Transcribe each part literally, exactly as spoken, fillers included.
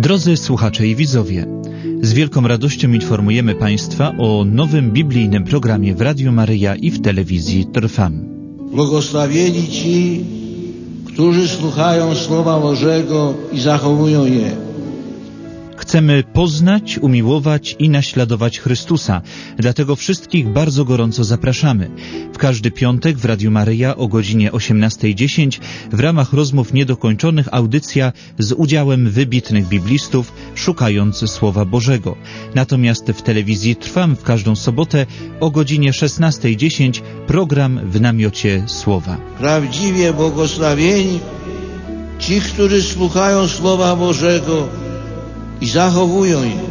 Drodzy słuchacze i widzowie, z wielką radością informujemy Państwa o nowym biblijnym programie w Radiu Maryja i w telewizji Trwam. Błogosławieni ci, którzy słuchają Słowa Bożego i zachowują je. Chcemy poznać, umiłować i naśladować Chrystusa. Dlatego wszystkich bardzo gorąco zapraszamy. W każdy piątek w Radiu Maryja o godzinie osiemnasta dziesięć w ramach rozmów niedokończonych audycja z udziałem wybitnych biblistów, szukając Słowa Bożego. Natomiast w telewizji Trwam w każdą sobotę o godzinie szesnasta dziesięć program W namiocie Słowa. Prawdziwie błogosławieni ci, którzy słuchają Słowa Bożego i zachowują je.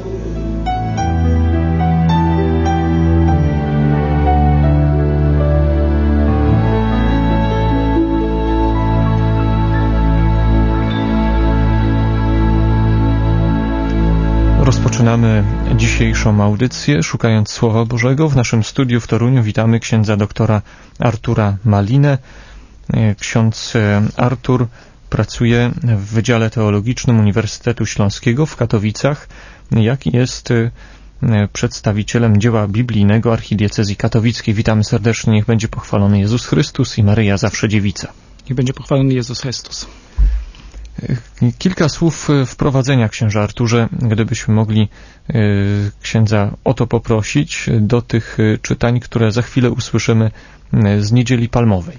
Rozpoczynamy dzisiejszą audycję, szukając Słowa Bożego. W naszym studiu w Toruniu witamy księdza doktora Artura Malinę. Ksiądz Artur pracuje w Wydziale Teologicznym Uniwersytetu Śląskiego w Katowicach, jak i jest przedstawicielem dzieła biblijnego Archidiecezji Katowickiej. Witamy serdecznie, niech będzie pochwalony Jezus Chrystus i Maryja zawsze dziewica. Niech będzie pochwalony Jezus Chrystus. Kilka słów wprowadzenia, księże Arturze, gdybyśmy mogli księdza o to poprosić do tych czytań, które za chwilę usłyszymy z Niedzieli Palmowej.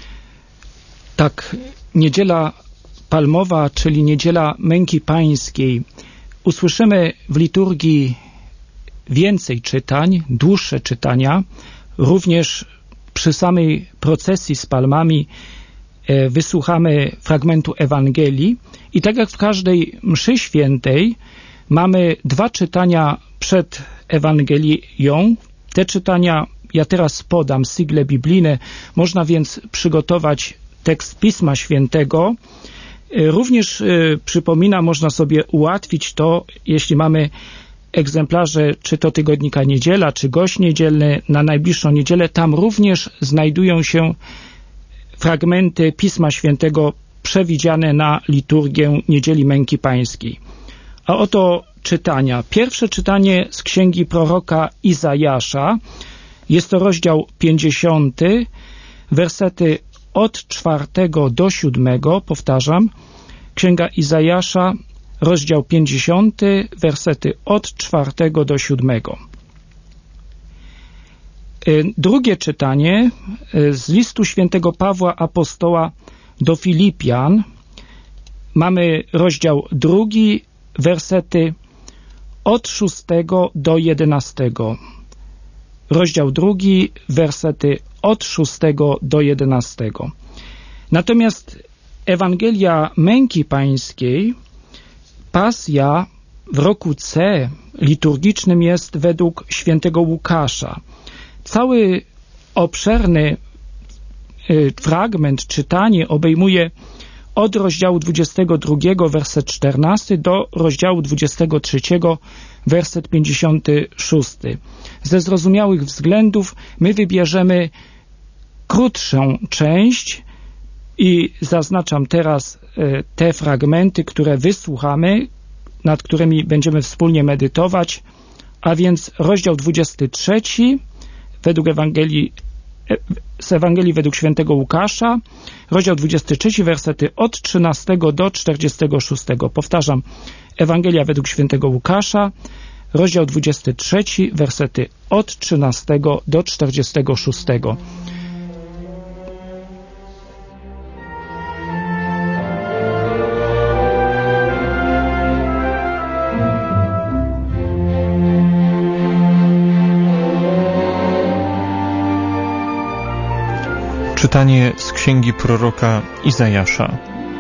Tak, Niedziela Palmowa, czyli Niedziela Męki Pańskiej. Usłyszymy w liturgii więcej czytań, dłuższe czytania. Również przy samej procesji z palmami wysłuchamy fragmentu Ewangelii. I tak jak w każdej mszy świętej mamy dwa czytania przed Ewangelią. Te czytania ja teraz podam, sigle biblijne. Można więc przygotować tekst Pisma Świętego. Również y, przypomina, można sobie ułatwić to, jeśli mamy egzemplarze, czy to tygodnika Niedziela, czy Gość Niedzielny na najbliższą niedzielę. Tam również znajdują się fragmenty Pisma Świętego przewidziane na liturgię Niedzieli Męki Pańskiej. A oto czytania. Pierwsze czytanie z księgi proroka Izajasza. Jest to rozdział pięćdziesiąty, wersety od czwartego do siódmego, powtarzam, Księga Izajasza, rozdział pięćdziesiąty, wersety od czwartego do siódmego. Drugie czytanie z listu świętego Pawła Apostoła do Filipian. Mamy rozdział drugi, wersety od szóstego do jedenastego. Rozdział drugi, wersety od szóstego do jedenastego. Natomiast Ewangelia Męki Pańskiej, pasja w roku C liturgicznym jest według świętego Łukasza. Cały obszerny y, fragment, czytanie obejmuje od rozdziału dwudziestego drugiego, werset czternasty do rozdziału dwudziestego trzeciego, werset pięćdziesiąty szósty. Ze zrozumiałych względów my wybierzemy krótszą część i zaznaczam teraz te fragmenty, które wysłuchamy, nad którymi będziemy wspólnie medytować, a więc rozdział dwudziesty trzeci według Ewangelii, z Ewangelii według świętego Łukasza, rozdział dwudziesty trzeci, wersety od trzynastego do czterdziestego szóstego. Powtarzam, Ewangelia według świętego Łukasza, rozdział dwudziesty trzeci, wersety od trzynastego do czterdziestego szóstego. Czytanie z księgi proroka Izajasza.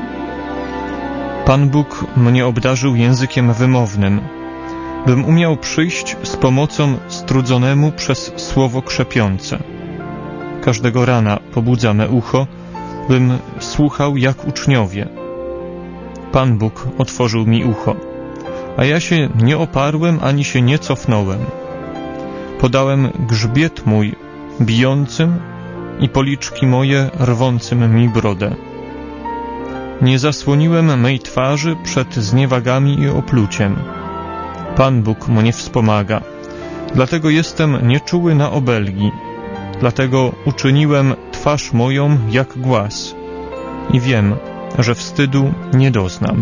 Pan Bóg mnie obdarzył językiem wymownym, bym umiał przyjść z pomocą strudzonemu przez słowo krzepiące. Każdego rana pobudza me ucho, bym słuchał jak uczniowie. Pan Bóg otworzył mi ucho, a ja się nie oparłem ani się nie cofnąłem. Podałem grzbiet mój bijącym i policzki moje rwącym mi brodę. Nie zasłoniłem mej twarzy przed zniewagami i opluciem. Pan Bóg mnie wspomaga. Dlatego jestem nieczuły na obelgi. Dlatego uczyniłem twarz moją jak głaz. I wiem, że wstydu nie doznam.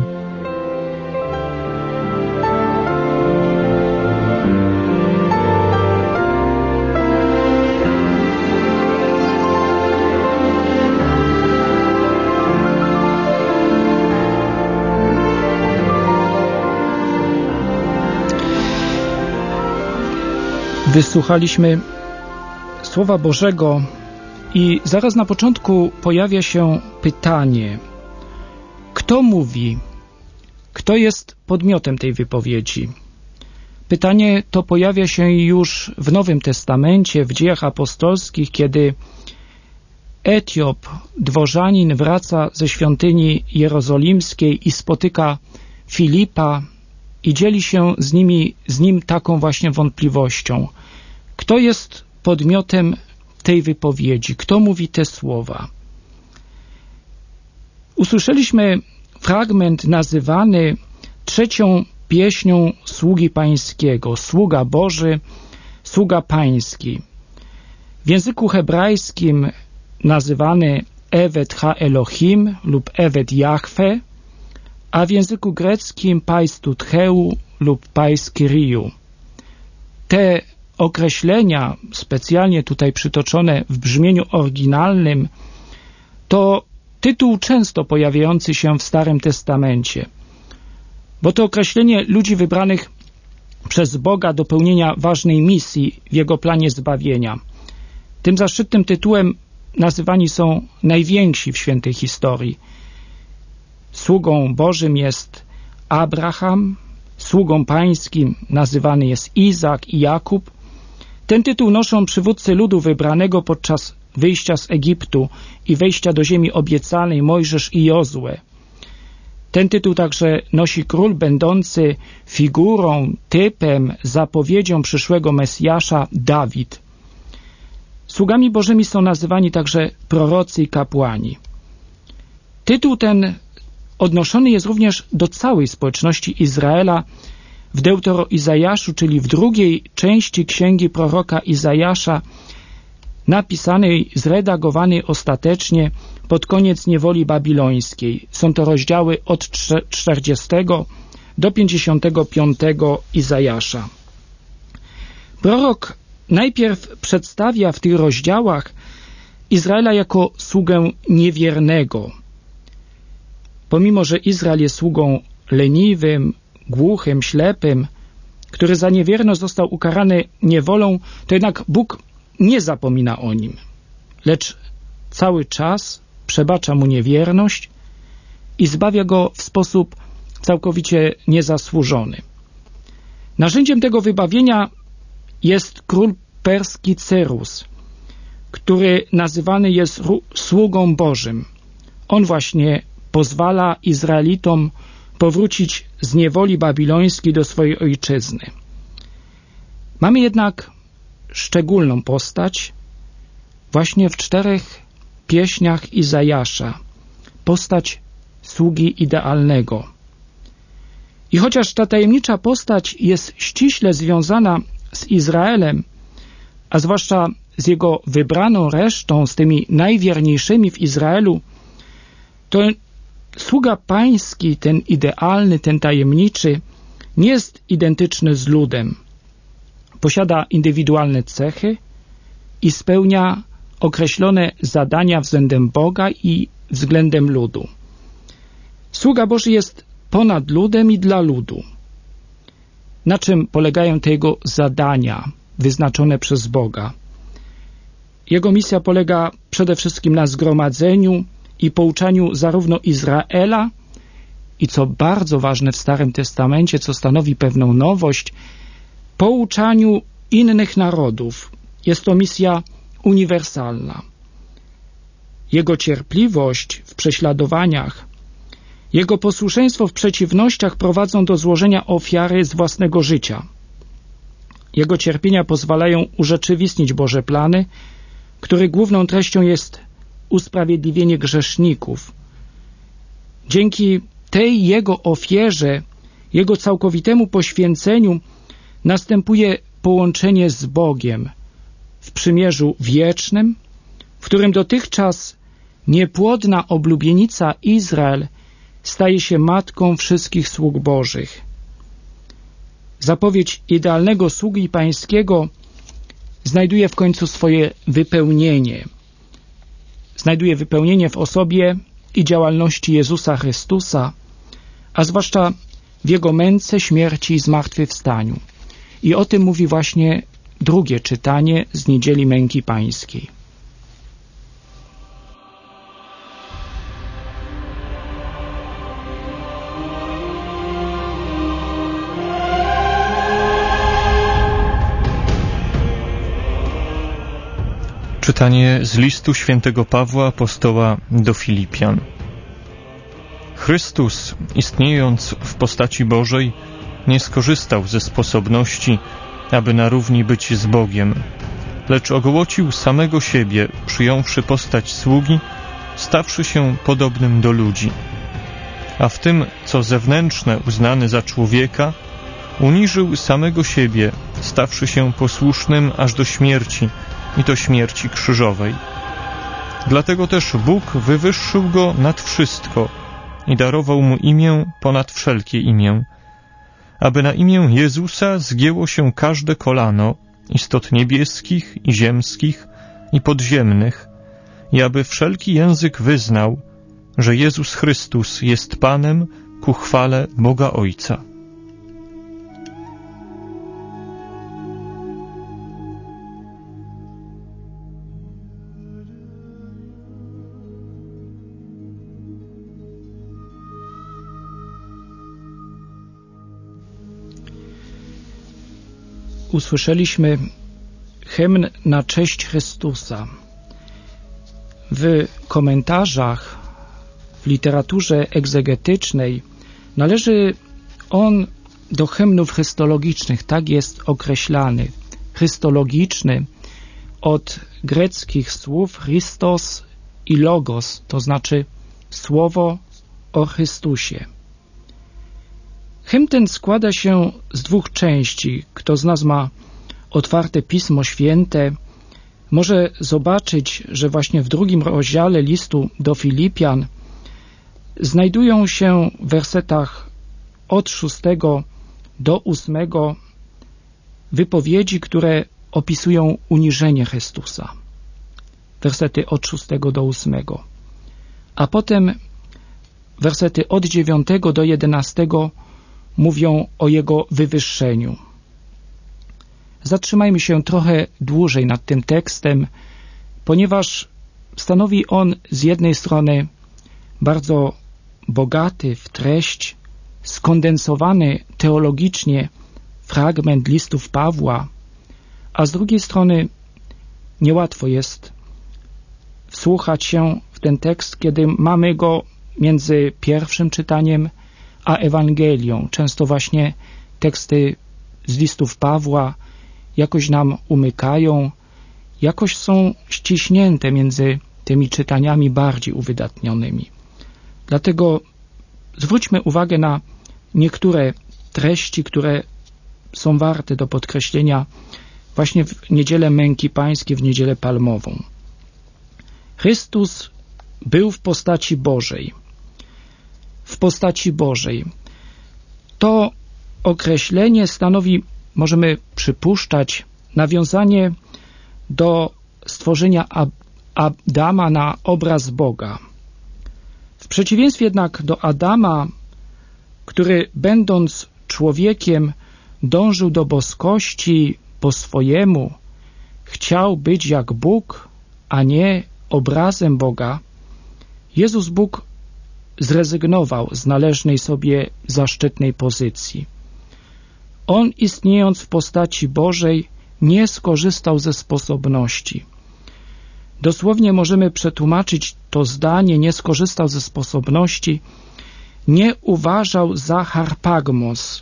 Wysłuchaliśmy Słowa Bożego i zaraz na początku pojawia się pytanie: kto mówi? Kto jest podmiotem tej wypowiedzi? Pytanie to pojawia się już w Nowym Testamencie, w Dziejach Apostolskich, kiedy Etiop, dworzanin, wraca ze świątyni jerozolimskiej i spotyka Filipa i dzieli się z, nimi, z nim taką właśnie wątpliwością. Kto jest podmiotem tej wypowiedzi? Kto mówi te słowa? Usłyszeliśmy fragment nazywany trzecią pieśnią sługi pańskiego. Sługa Boży, sługa pański. W języku hebrajskim nazywany Evet ha Elohim lub Evet Jahwe, a w języku greckim Pais Tutheu lub Pais Kyriu. Te określenia, specjalnie tutaj przytoczone w brzmieniu oryginalnym, to tytuł często pojawiający się w Starym Testamencie, bo to określenie ludzi wybranych przez Boga do pełnienia ważnej misji w Jego planie zbawienia. Tym zaszczytnym tytułem nazywani są najwięksi w świętej historii. Sługą Bożym jest Abraham, sługą pańskim nazywany jest Izak i Jakub. Ten tytuł noszą przywódcy ludu wybranego podczas wyjścia z Egiptu i wejścia do ziemi obiecanej Mojżesz i Jozue. Ten tytuł także nosi król będący figurą, typem, zapowiedzią przyszłego Mesjasza Dawid. Sługami Bożymi są nazywani także prorocy i kapłani. Tytuł ten odnoszony jest również do całej społeczności Izraela w Deutero-Izajaszu, czyli w drugiej części księgi proroka Izajasza, napisanej, zredagowanej ostatecznie pod koniec niewoli babilońskiej. Są to rozdziały od czterdziestego do pięćdziesiątego piątego Izajasza. Prorok najpierw przedstawia w tych rozdziałach Izraela jako sługę niewiernego. Pomimo że Izrael jest sługą leniwym, głuchym, ślepym, który za niewierność został ukarany niewolą, to jednak Bóg nie zapomina o nim, lecz cały czas przebacza mu niewierność i zbawia go w sposób całkowicie niezasłużony. Narzędziem tego wybawienia jest król perski Cyrus, który nazywany jest sługą Bożym. On właśnie pozwala Izraelitom powrócić z niewoli babilońskiej do swojej ojczyzny. Mamy jednak szczególną postać właśnie w czterech pieśniach Izajasza. Postać sługi idealnego. I chociaż ta tajemnicza postać jest ściśle związana z Izraelem, a zwłaszcza z jego wybraną resztą, z tymi najwierniejszymi w Izraelu, to sługa pański, ten idealny, ten tajemniczy, nie jest identyczny z ludem. Posiada indywidualne cechy i spełnia określone zadania względem Boga i względem ludu. Sługa Boży jest ponad ludem i dla ludu. Na czym polegają te jego zadania wyznaczone przez Boga? Jego misja polega przede wszystkim na zgromadzeniu i pouczaniu zarówno Izraela i, co bardzo ważne w Starym Testamencie, co stanowi pewną nowość, pouczaniu innych narodów. Jest to misja uniwersalna. Jego cierpliwość w prześladowaniach, jego posłuszeństwo w przeciwnościach prowadzą do złożenia ofiary z własnego życia. Jego cierpienia pozwalają urzeczywistnić Boże plany, których główną treścią jest usprawiedliwienie grzeszników. Dzięki tej Jego ofierze, Jego całkowitemu poświęceniu następuje połączenie z Bogiem w przymierzu wiecznym, w którym dotychczas niepłodna oblubienica Izrael staje się matką wszystkich sług Bożych. Zapowiedź idealnego sługi pańskiego znajduje w końcu swoje wypełnienie. Znajduje wypełnienie w osobie i działalności Jezusa Chrystusa, a zwłaszcza w Jego męce, śmierci i zmartwychwstaniu. I o tym mówi właśnie drugie czytanie z Niedzieli Męki Pańskiej. Czytanie z listu świętego Pawła apostoła do Filipian. Chrystus, istniejąc w postaci Bożej, nie skorzystał ze sposobności, aby na równi być z Bogiem, lecz ogołocił samego siebie, przyjąwszy postać sługi, stawszy się podobnym do ludzi. A w tym, co zewnętrzne uznany za człowieka, uniżył samego siebie, stawszy się posłusznym aż do śmierci, i to śmierci krzyżowej. Dlatego też Bóg wywyższył Go nad wszystko i darował Mu imię ponad wszelkie imię, aby na imię Jezusa zgięło się każde kolano istot niebieskich i ziemskich i podziemnych i aby wszelki język wyznał, że Jezus Chrystus jest Panem ku chwale Boga Ojca. Usłyszeliśmy hymn na cześć Chrystusa. W komentarzach, w literaturze egzegetycznej należy on do hymnów chrystologicznych, tak jest określany. Chrystologiczny od greckich słów Christos i Logos, to znaczy słowo o Chrystusie. Hymn ten składa się z dwóch części. Kto z nas ma otwarte Pismo Święte, może zobaczyć, że właśnie w drugim rozdziale listu do Filipian znajdują się w wersetach od szóstego do ósmego wypowiedzi, które opisują uniżenie Chrystusa. Wersety od szóstego do ósmego. A potem wersety od dziewiątego do jedenastego mówią o Jego wywyższeniu. Zatrzymajmy się trochę dłużej nad tym tekstem, ponieważ stanowi on z jednej strony bardzo bogaty w treść, skondensowany teologicznie fragment listów Pawła, a z drugiej strony niełatwo jest wsłuchać się w ten tekst, kiedy mamy go między pierwszym czytaniem a Ewangelią. Często właśnie teksty z listów Pawła jakoś nam umykają, jakoś są ściśnięte między tymi czytaniami bardziej uwydatnionymi. Dlatego zwróćmy uwagę na niektóre treści, które są warte do podkreślenia właśnie w Niedzielę Męki Pańskiej, w Niedzielę Palmową. Chrystus był w postaci Bożej. W postaci Bożej. To określenie stanowi, możemy przypuszczać, nawiązanie do stworzenia Adama na obraz Boga. W przeciwieństwie jednak do Adama, który będąc człowiekiem dążył do boskości po swojemu, chciał być jak Bóg, a nie obrazem Boga, Jezus Bóg zrezygnował z należnej sobie zaszczytnej pozycji. On, istniejąc w postaci Bożej, nie skorzystał ze sposobności. Dosłownie możemy przetłumaczyć to zdanie, nie skorzystał ze sposobności, nie uważał za harpagmos.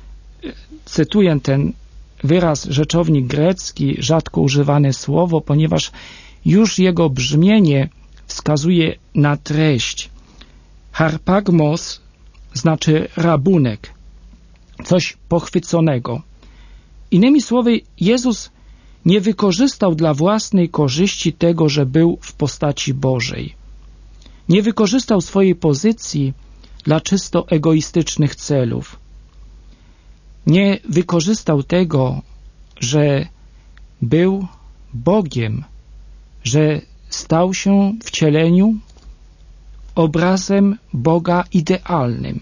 Cytuję ten wyraz, rzeczownik grecki, rzadko używane słowo, ponieważ już jego brzmienie wskazuje na treść. Harpagmos znaczy rabunek, coś pochwyconego. Innymi słowy, Jezus nie wykorzystał dla własnej korzyści tego, że był w postaci Bożej. Nie wykorzystał swojej pozycji dla czysto egoistycznych celów. Nie wykorzystał tego, że był Bogiem, że stał się w wcieleniu obrazem Boga idealnym.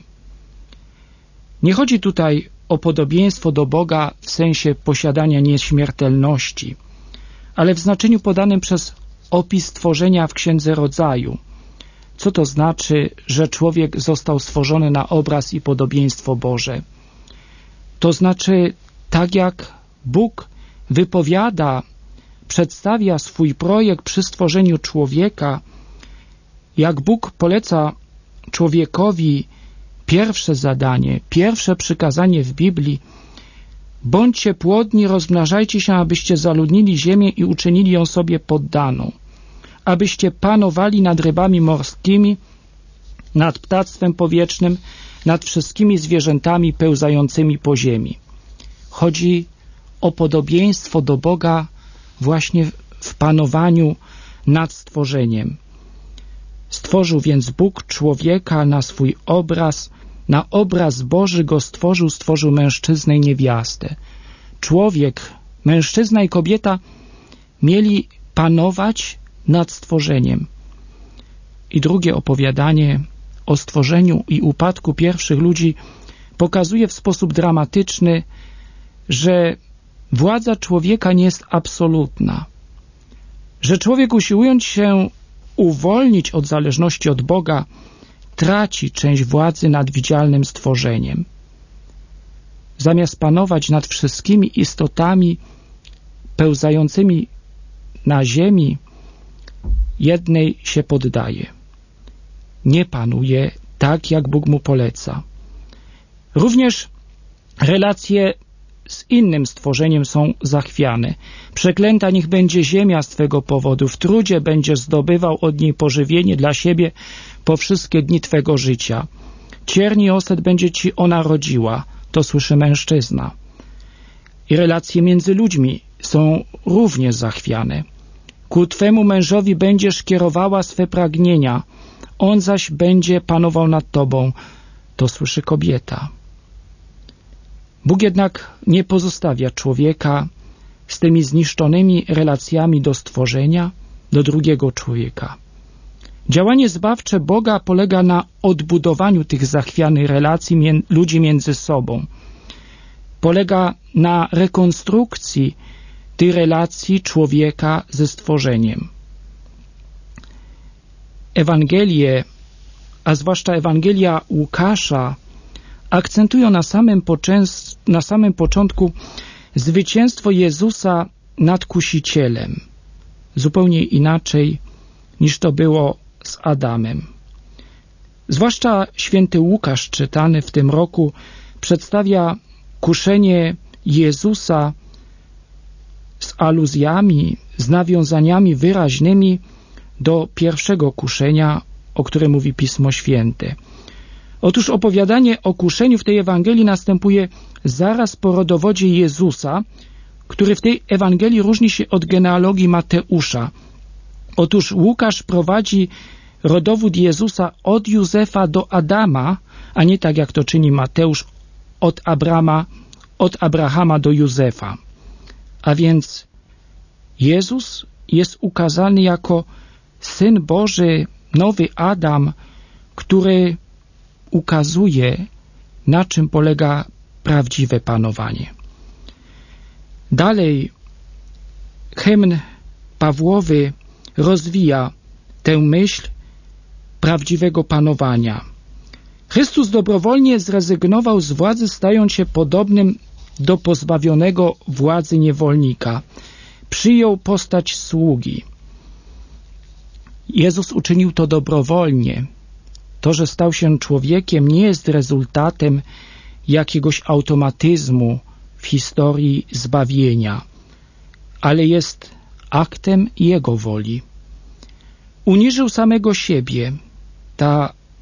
Nie chodzi tutaj o podobieństwo do Boga w sensie posiadania nieśmiertelności, ale w znaczeniu podanym przez opis stworzenia w Księdze Rodzaju. Co to znaczy, że człowiek został stworzony na obraz i podobieństwo Boże? To znaczy, tak jak Bóg wypowiada, przedstawia swój projekt przy stworzeniu człowieka, jak Bóg poleca człowiekowi pierwsze zadanie, pierwsze przykazanie w Biblii: bądźcie płodni, rozmnażajcie się, abyście zaludnili ziemię i uczynili ją sobie poddaną, abyście panowali nad rybami morskimi, nad ptactwem powietrznym, nad wszystkimi zwierzętami pełzającymi po ziemi. Chodzi o podobieństwo do Boga właśnie w panowaniu nad stworzeniem. Stworzył więc Bóg człowieka na swój obraz, na obraz Boży go stworzył, stworzył mężczyznę i niewiastę. Człowiek, mężczyzna i kobieta mieli panować nad stworzeniem. I drugie opowiadanie o stworzeniu i upadku pierwszych ludzi pokazuje w sposób dramatyczny, że władza człowieka nie jest absolutna, że człowiek, usiłując się uwolnić od zależności od Boga, traci część władzy nad widzialnym stworzeniem. Zamiast panować nad wszystkimi istotami pełzającymi na ziemi, jednej się poddaje. Nie panuje tak, jak Bóg mu poleca. Również relacje z innym stworzeniem są zachwiane. Przeklęta niech będzie ziemia z Twego powodu, w trudzie będziesz zdobywał od niej pożywienie dla siebie po wszystkie dni Twego życia. Cierni oset będzie Ci ona rodziła, to słyszy mężczyzna. I relacje między ludźmi są również zachwiane. Ku Twemu mężowi będziesz kierowała swe pragnienia, on zaś będzie panował nad Tobą, to słyszy kobieta. Bóg jednak nie pozostawia człowieka z tymi zniszczonymi relacjami do stworzenia, do drugiego człowieka. Działanie zbawcze Boga polega na odbudowaniu tych zachwianych relacji mię- ludzi między sobą. Polega na rekonstrukcji tej relacji człowieka ze stworzeniem. Ewangelie, a zwłaszcza Ewangelia Łukasza, akcentują na samym, poczęs- na samym początku zwycięstwo Jezusa nad kusicielem, zupełnie inaczej niż to było z Adamem. Zwłaszcza święty Łukasz, czytany w tym roku, przedstawia kuszenie Jezusa z aluzjami, z nawiązaniami wyraźnymi do pierwszego kuszenia, o którym mówi Pismo Święte. Otóż opowiadanie o kuszeniu w tej Ewangelii następuje zaraz po rodowodzie Jezusa, który w tej Ewangelii różni się od genealogii Mateusza. Otóż Łukasz prowadzi rodowód Jezusa od Józefa do Adama, a nie tak jak to czyni Mateusz od Abrama, od Abrahama do Józefa. A więc Jezus jest ukazany jako Syn Boży, nowy Adam, który ukazuje, na czym polega prawdziwe panowanie. Dalej hymn Pawłowy rozwija tę myśl prawdziwego panowania. Chrystus dobrowolnie zrezygnował z władzy, stając się podobnym do pozbawionego władzy niewolnika. Przyjął postać sługi. Jezus uczynił to dobrowolnie. To, że stał się człowiekiem, nie jest rezultatem jakiegoś automatyzmu w historii zbawienia, ale jest aktem Jego woli. Uniżył samego siebie. Ta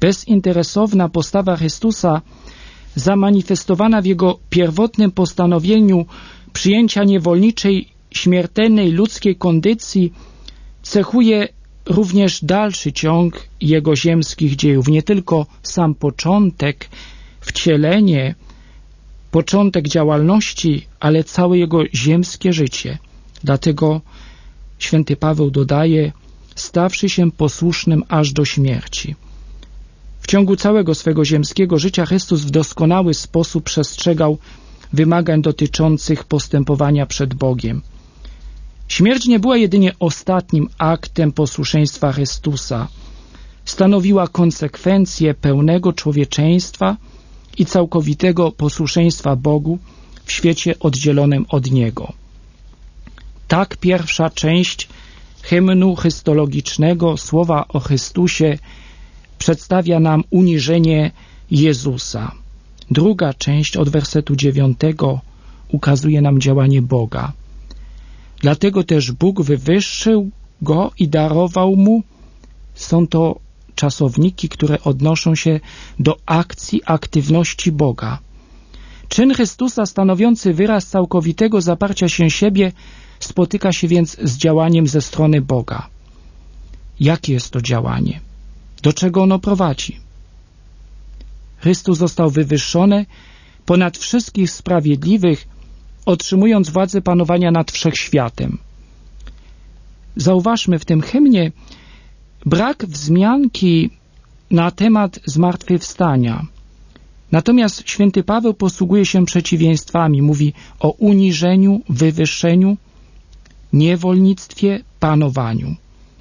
bezinteresowna postawa Chrystusa, zamanifestowana w Jego pierwotnym postanowieniu przyjęcia niewolniczej, śmiertelnej ludzkiej kondycji, cechuje również dalszy ciąg Jego ziemskich dziejów. Nie tylko sam początek, wcielenie, początek działalności, ale całe Jego ziemskie życie. Dlatego święty Paweł dodaje, stawszy się posłusznym aż do śmierci. W ciągu całego swego ziemskiego życia Chrystus w doskonały sposób przestrzegał wymagań dotyczących postępowania przed Bogiem. Śmierć nie była jedynie ostatnim aktem posłuszeństwa Chrystusa. Stanowiła konsekwencję pełnego człowieczeństwa i całkowitego posłuszeństwa Bogu w świecie oddzielonym od Niego. Tak pierwsza część hymnu chrystologicznego, słowa o Chrystusie, przedstawia nam uniżenie Jezusa. Druga część od wersetu dziewiątego ukazuje nam działanie Boga. Dlatego też Bóg wywyższył Go i darował Mu. Są to czasowniki, które odnoszą się do akcji, aktywności Boga. Czyn Chrystusa stanowiący wyraz całkowitego zaparcia się siebie spotyka się więc z działaniem ze strony Boga. Jakie jest to działanie? Do czego ono prowadzi? Chrystus został wywyższony ponad wszystkich sprawiedliwych, otrzymując władzę panowania nad wszechświatem. Zauważmy w tym hymnie brak wzmianki na temat zmartwychwstania. Natomiast święty Paweł posługuje się przeciwieństwami. Mówi o uniżeniu, wywyższeniu, niewolnictwie, panowaniu.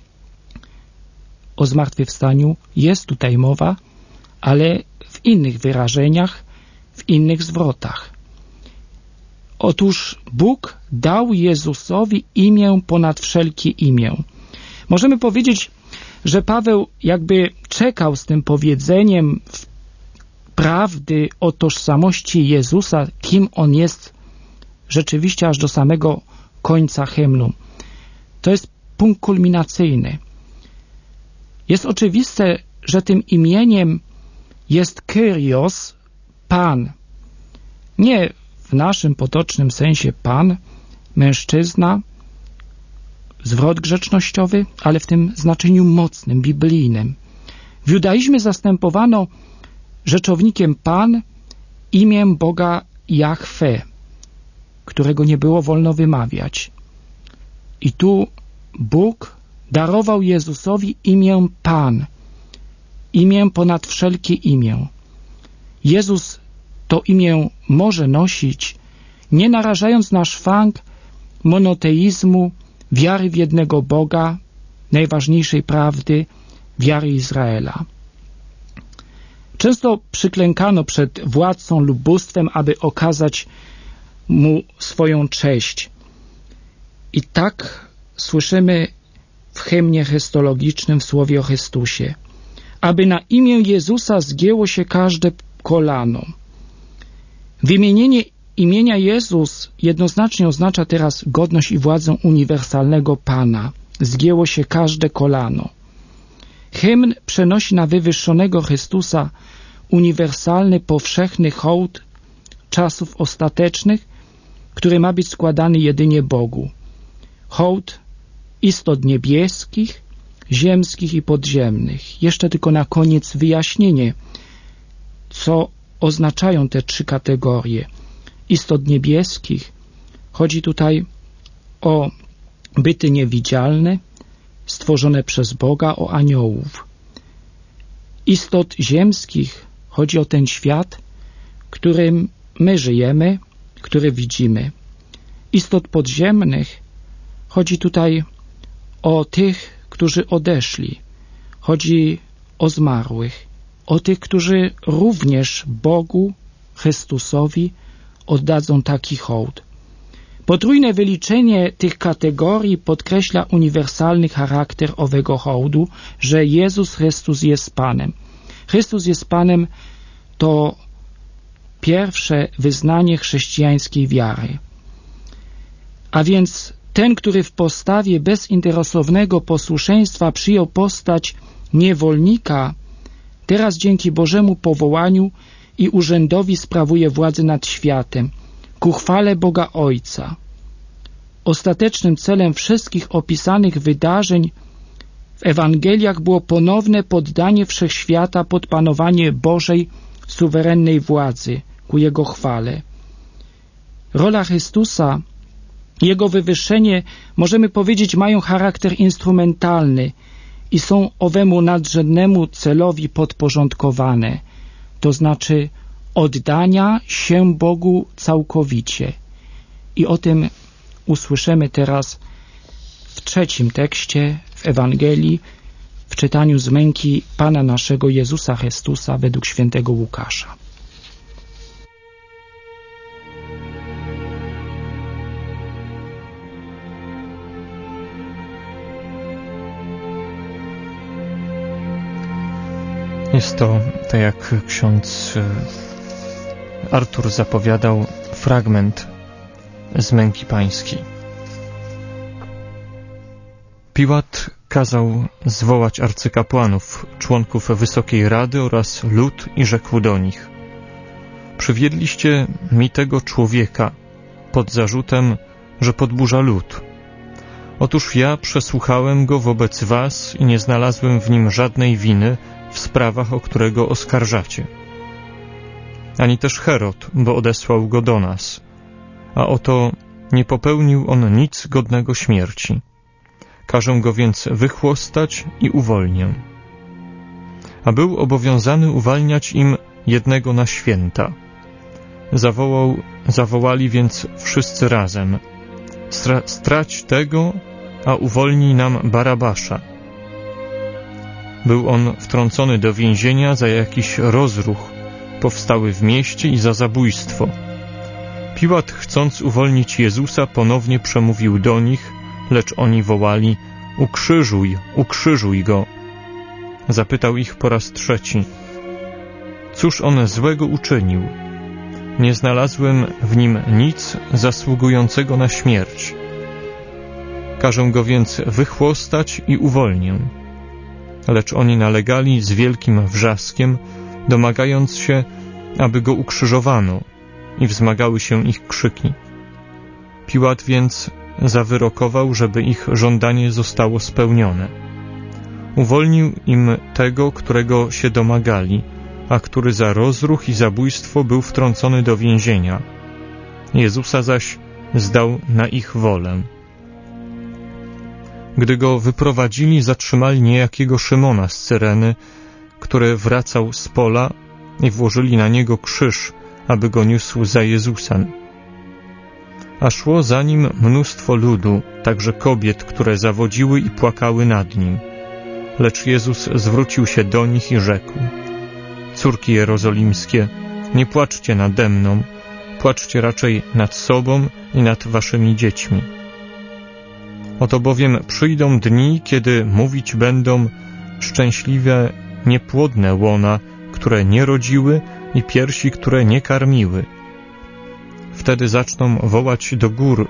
O zmartwychwstaniu jest tutaj mowa, ale w innych wyrażeniach, w innych zwrotach. Otóż Bóg dał Jezusowi imię ponad wszelkie imię. Możemy powiedzieć, że Paweł jakby czekał z tym powiedzeniem prawdy o tożsamości Jezusa, kim On jest rzeczywiście aż do samego końca hymnu. To jest punkt kulminacyjny. Jest oczywiste, że tym imieniem jest Kyrios, Pan. Nie w naszym potocznym sensie Pan, mężczyzna, zwrot grzecznościowy, ale w tym znaczeniu mocnym, biblijnym. W judaizmie zastępowano rzeczownikiem Pan imię Boga Jahwe, którego nie było wolno wymawiać. I tu Bóg darował Jezusowi imię Pan, imię ponad wszelkie imię. Jezus to imię może nosić, nie narażając na szwank monoteizmu, wiary w jednego Boga, najważniejszej prawdy, wiary Izraela. Często przyklękano przed władcą lub bóstwem, aby okazać mu swoją cześć. I tak słyszymy w hymnie chrystologicznym w słowie o Chrystusie. Aby na imię Jezusa zgięło się każde kolano. Wymienienie imienia Jezus jednoznacznie oznacza teraz godność i władzę uniwersalnego Pana. Zgięło się każde kolano. Hymn przenosi na wywyższonego Chrystusa uniwersalny, powszechny hołd czasów ostatecznych, który ma być składany jedynie Bogu. Hołd istot niebieskich, ziemskich i podziemnych. Jeszcze tylko na koniec wyjaśnienie, co oznaczają te trzy kategorie. Istot niebieskich chodzi tutaj o byty niewidzialne, stworzone przez Boga, o aniołów. Istot ziemskich chodzi o ten świat, którym my żyjemy, który widzimy. Istot podziemnych chodzi tutaj o tych, którzy odeszli. Chodzi o zmarłych, o tych, którzy również Bogu, Chrystusowi oddadzą taki hołd. Potrójne wyliczenie tych kategorii podkreśla uniwersalny charakter owego hołdu, że Jezus Chrystus jest Panem. Chrystus jest Panem to pierwsze wyznanie chrześcijańskiej wiary. A więc ten, który w postawie bezinteresownego posłuszeństwa przyjął postać niewolnika, Teraz dzięki Bożemu powołaniu i urzędowi sprawuje władzę nad światem, ku chwale Boga Ojca. Ostatecznym celem wszystkich opisanych wydarzeń w Ewangeliach było ponowne poddanie wszechświata pod panowanie Bożej suwerennej władzy ku Jego chwale. Rola Chrystusa, Jego wywyższenie, możemy powiedzieć, mają charakter instrumentalny i są owemu nadrzędnemu celowi podporządkowane, to znaczy oddania się Bogu całkowicie. I o tym usłyszymy teraz w trzecim tekście w Ewangelii, w czytaniu z męki Pana naszego Jezusa Chrystusa według świętego Łukasza. Jest to, tak jak ksiądz Artur zapowiadał, fragment z męki pańskiej. Piłat kazał zwołać arcykapłanów, członków Wysokiej Rady oraz lud i rzekł do nich: przywiedliście mi tego człowieka pod zarzutem, że podburza lud. Otóż ja przesłuchałem go wobec was i nie znalazłem w nim żadnej winy w sprawach, o które go oskarżacie. Ani też Herod, bo odesłał go do nas, a oto nie popełnił on nic godnego śmierci. Każę go więc wychłostać i uwolnię. A był obowiązany uwalniać im jednego na święta. Zawołał, zawołali więc wszyscy razem: Stra- strać tego, a uwolnij nam Barabasza. Był on wtrącony do więzienia za jakiś rozruch powstały w mieście i za zabójstwo. Piłat, chcąc uwolnić Jezusa, ponownie przemówił do nich, lecz oni wołali: ukrzyżuj, ukrzyżuj go. Zapytał ich po raz trzeci: cóż on złego uczynił? Nie znalazłem w nim nic zasługującego na śmierć. Każę go więc wychłostać i uwolnię. Lecz oni nalegali z wielkim wrzaskiem, domagając się, aby go ukrzyżowano, i wzmagały się ich krzyki. Piłat więc zawyrokował, żeby ich żądanie zostało spełnione. Uwolnił im tego, którego się domagali, a który za rozruch i zabójstwo był wtrącony do więzienia. Jezusa zaś zdał na ich wolę. Gdy go wyprowadzili, zatrzymali niejakiego Szymona z Cyreny, który wracał z pola, i włożyli na niego krzyż, aby go niósł za Jezusem. A szło za nim mnóstwo ludu, także kobiet, które zawodziły i płakały nad nim. Lecz Jezus zwrócił się do nich i rzekł: córki jerozolimskie, nie płaczcie nade mną, płaczcie raczej nad sobą i nad waszymi dziećmi. Oto bowiem przyjdą dni, kiedy mówić będą: szczęśliwe niepłodne łona, które nie rodziły, i piersi, które nie karmiły. Wtedy zaczną wołać do gór: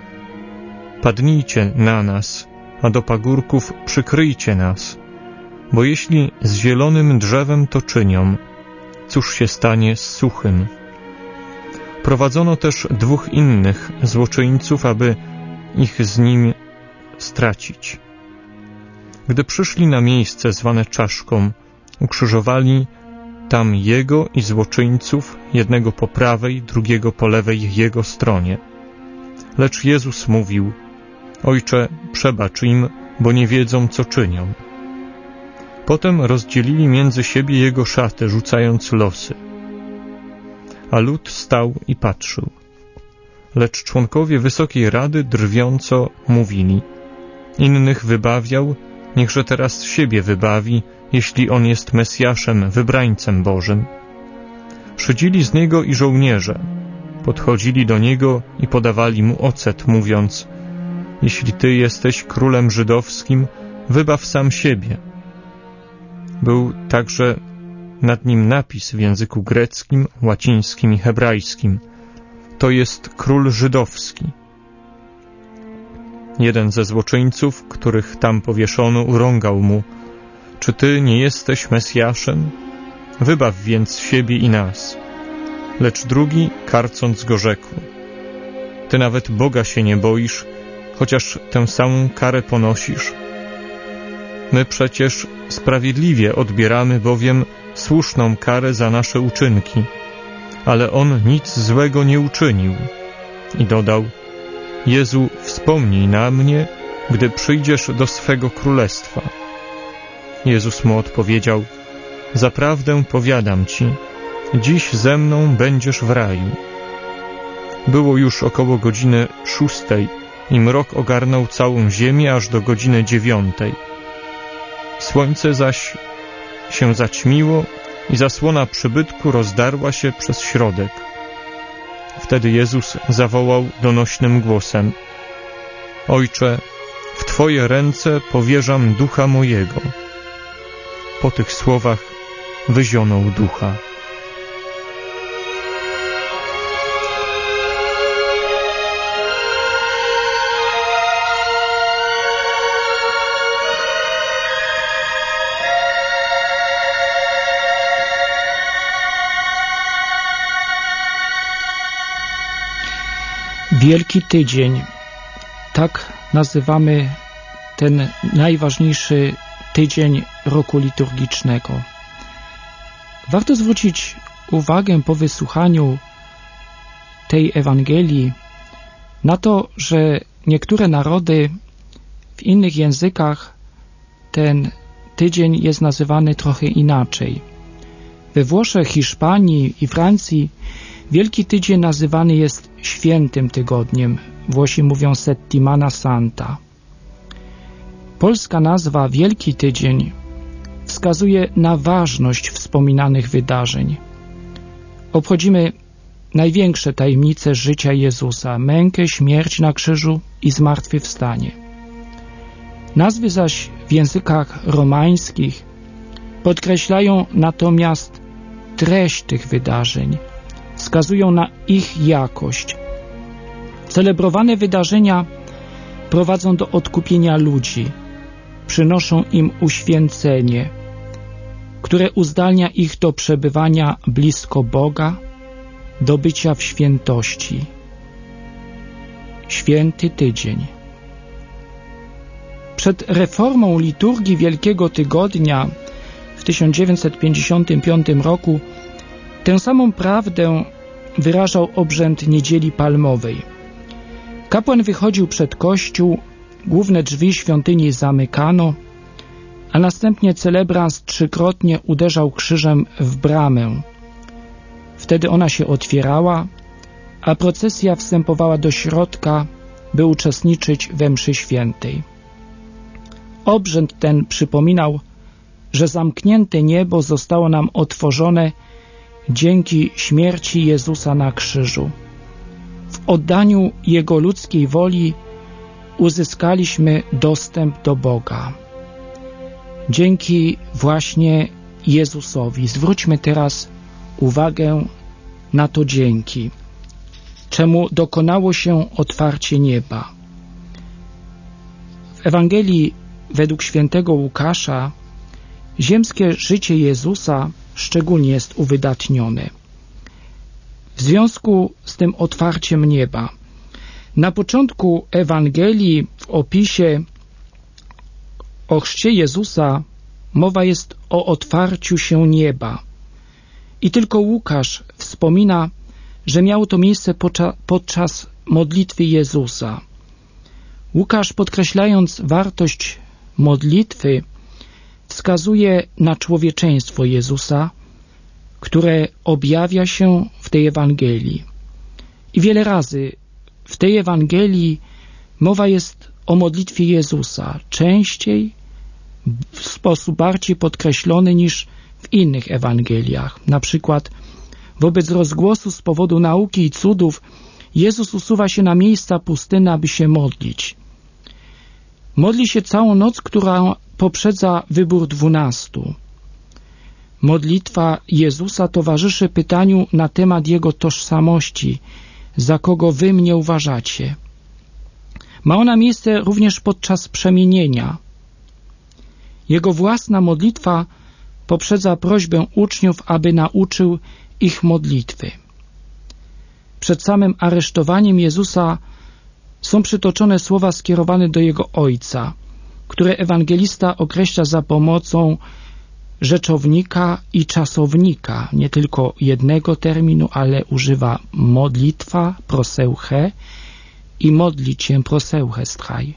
padnijcie na nas, a do pagórków przykryjcie nas. Bo jeśli z zielonym drzewem to czynią, cóż się stanie z suchym? Prowadzono też dwóch innych złoczyńców, aby ich z nim stracić. Gdy przyszli na miejsce zwane Czaszką, ukrzyżowali tam jego i złoczyńców, jednego po prawej, drugiego po lewej jego stronie. Lecz Jezus mówił: Ojcze, przebacz im, bo nie wiedzą, co czynią. Potem rozdzielili między siebie jego szaty, rzucając losy. A lud stał i patrzył. Lecz członkowie Wysokiej Rady drwiąco mówili: innych wybawiał, niechże teraz siebie wybawi, jeśli on jest Mesjaszem, wybrańcem Bożym. Szydzili z niego i żołnierze. Podchodzili do niego i podawali mu ocet, mówiąc: jeśli ty jesteś królem żydowskim, wybaw sam siebie. Był także nad nim napis w języku greckim, łacińskim i hebrajskim: to jest król żydowski. Jeden ze złoczyńców, których tam powieszono, urągał mu: czy Ty nie jesteś Mesjaszem? Wybaw więc siebie i nas. Lecz drugi, karcąc go, rzekł: Ty nawet Boga się nie boisz, chociaż tę samą karę ponosisz. My przecież sprawiedliwie odbieramy bowiem słuszną karę za nasze uczynki, ale on nic złego nie uczynił. I dodał: Jezu, wspomnij na mnie, gdy przyjdziesz do swego królestwa. Jezus mu odpowiedział: Zaprawdę powiadam ci, dziś ze mną będziesz w raju. Było już około godziny szóstej i mrok ogarnął całą ziemię aż do godziny dziewiątej. Słońce zaś się zaćmiło i zasłona przybytku rozdarła się przez środek. Wtedy Jezus zawołał donośnym głosem: Ojcze, w Twoje ręce powierzam ducha mojego. Po tych słowach wyzionął ducha. Wielki Tydzień. Tak nazywamy ten najważniejszy tydzień roku liturgicznego. Warto zwrócić uwagę po wysłuchaniu tej Ewangelii na to, że niektóre narody w innych językach ten tydzień jest nazywany trochę inaczej. We Włoszech, Hiszpanii i Francji Wielki Tydzień nazywany jest Świętym Tygodniem. Włosi mówią Settimana Santa. Polska nazwa Wielki Tydzień wskazuje na ważność wspominanych wydarzeń. Obchodzimy największe tajemnice życia Jezusa, mękę, śmierć na krzyżu i zmartwychwstanie. Nazwy zaś w językach romańskich podkreślają natomiast treść tych wydarzeń, wskazują na ich jakość. Celebrowane wydarzenia prowadzą do odkupienia ludzi, przynoszą im uświęcenie, które uzdalnia ich do przebywania blisko Boga, do bycia w świętości. Święty Tydzień. Przed reformą liturgii Wielkiego Tygodnia w tysiąc dziewięćset pięćdziesiątym piątym roku tę samą prawdę wyrażał obrzęd Niedzieli Palmowej. Kapłan wychodził przed kościół, główne drzwi świątyni zamykano, a następnie celebrant trzykrotnie uderzał krzyżem w bramę. Wtedy ona się otwierała, a procesja wstępowała do środka, by uczestniczyć we mszy świętej. Obrzęd ten przypominał, że zamknięte niebo zostało nam otworzone dzięki śmierci Jezusa na krzyżu. W oddaniu Jego ludzkiej woli uzyskaliśmy dostęp do Boga. Dzięki właśnie Jezusowi. Zwróćmy teraz uwagę na to dzięki, czemu dokonało się otwarcie nieba. W Ewangelii według świętego Łukasza ziemskie życie Jezusa szczególnie jest uwydatnione. W związku z tym otwarciem nieba. Na początku Ewangelii w opisie o chrzcie Jezusa mowa jest o otwarciu się nieba. I tylko Łukasz wspomina, że miało to miejsce podczas modlitwy Jezusa. Łukasz, podkreślając wartość modlitwy, wskazuje na człowieczeństwo Jezusa, które objawia się w tej Ewangelii. I wiele razy w tej Ewangelii mowa jest o modlitwie Jezusa, częściej w sposób bardziej podkreślony niż w innych Ewangeliach. Na przykład wobec rozgłosu z powodu nauki i cudów Jezus usuwa się na miejsca pustyny, aby się modlić. Modli się całą noc, która poprzedza wybór dwunastu. Modlitwa Jezusa towarzyszy pytaniu na temat Jego tożsamości, za kogo wy mnie uważacie. Ma ona miejsce również podczas przemienienia. Jego własna modlitwa poprzedza prośbę uczniów, aby nauczył ich modlitwy. Przed samym aresztowaniem Jezusa są przytoczone słowa skierowane do Jego Ojca, które ewangelista określa za pomocą rzeczownika i czasownika, nie tylko jednego terminu, ale używa modlitwa, proseuche i modlić się, proseuche straj.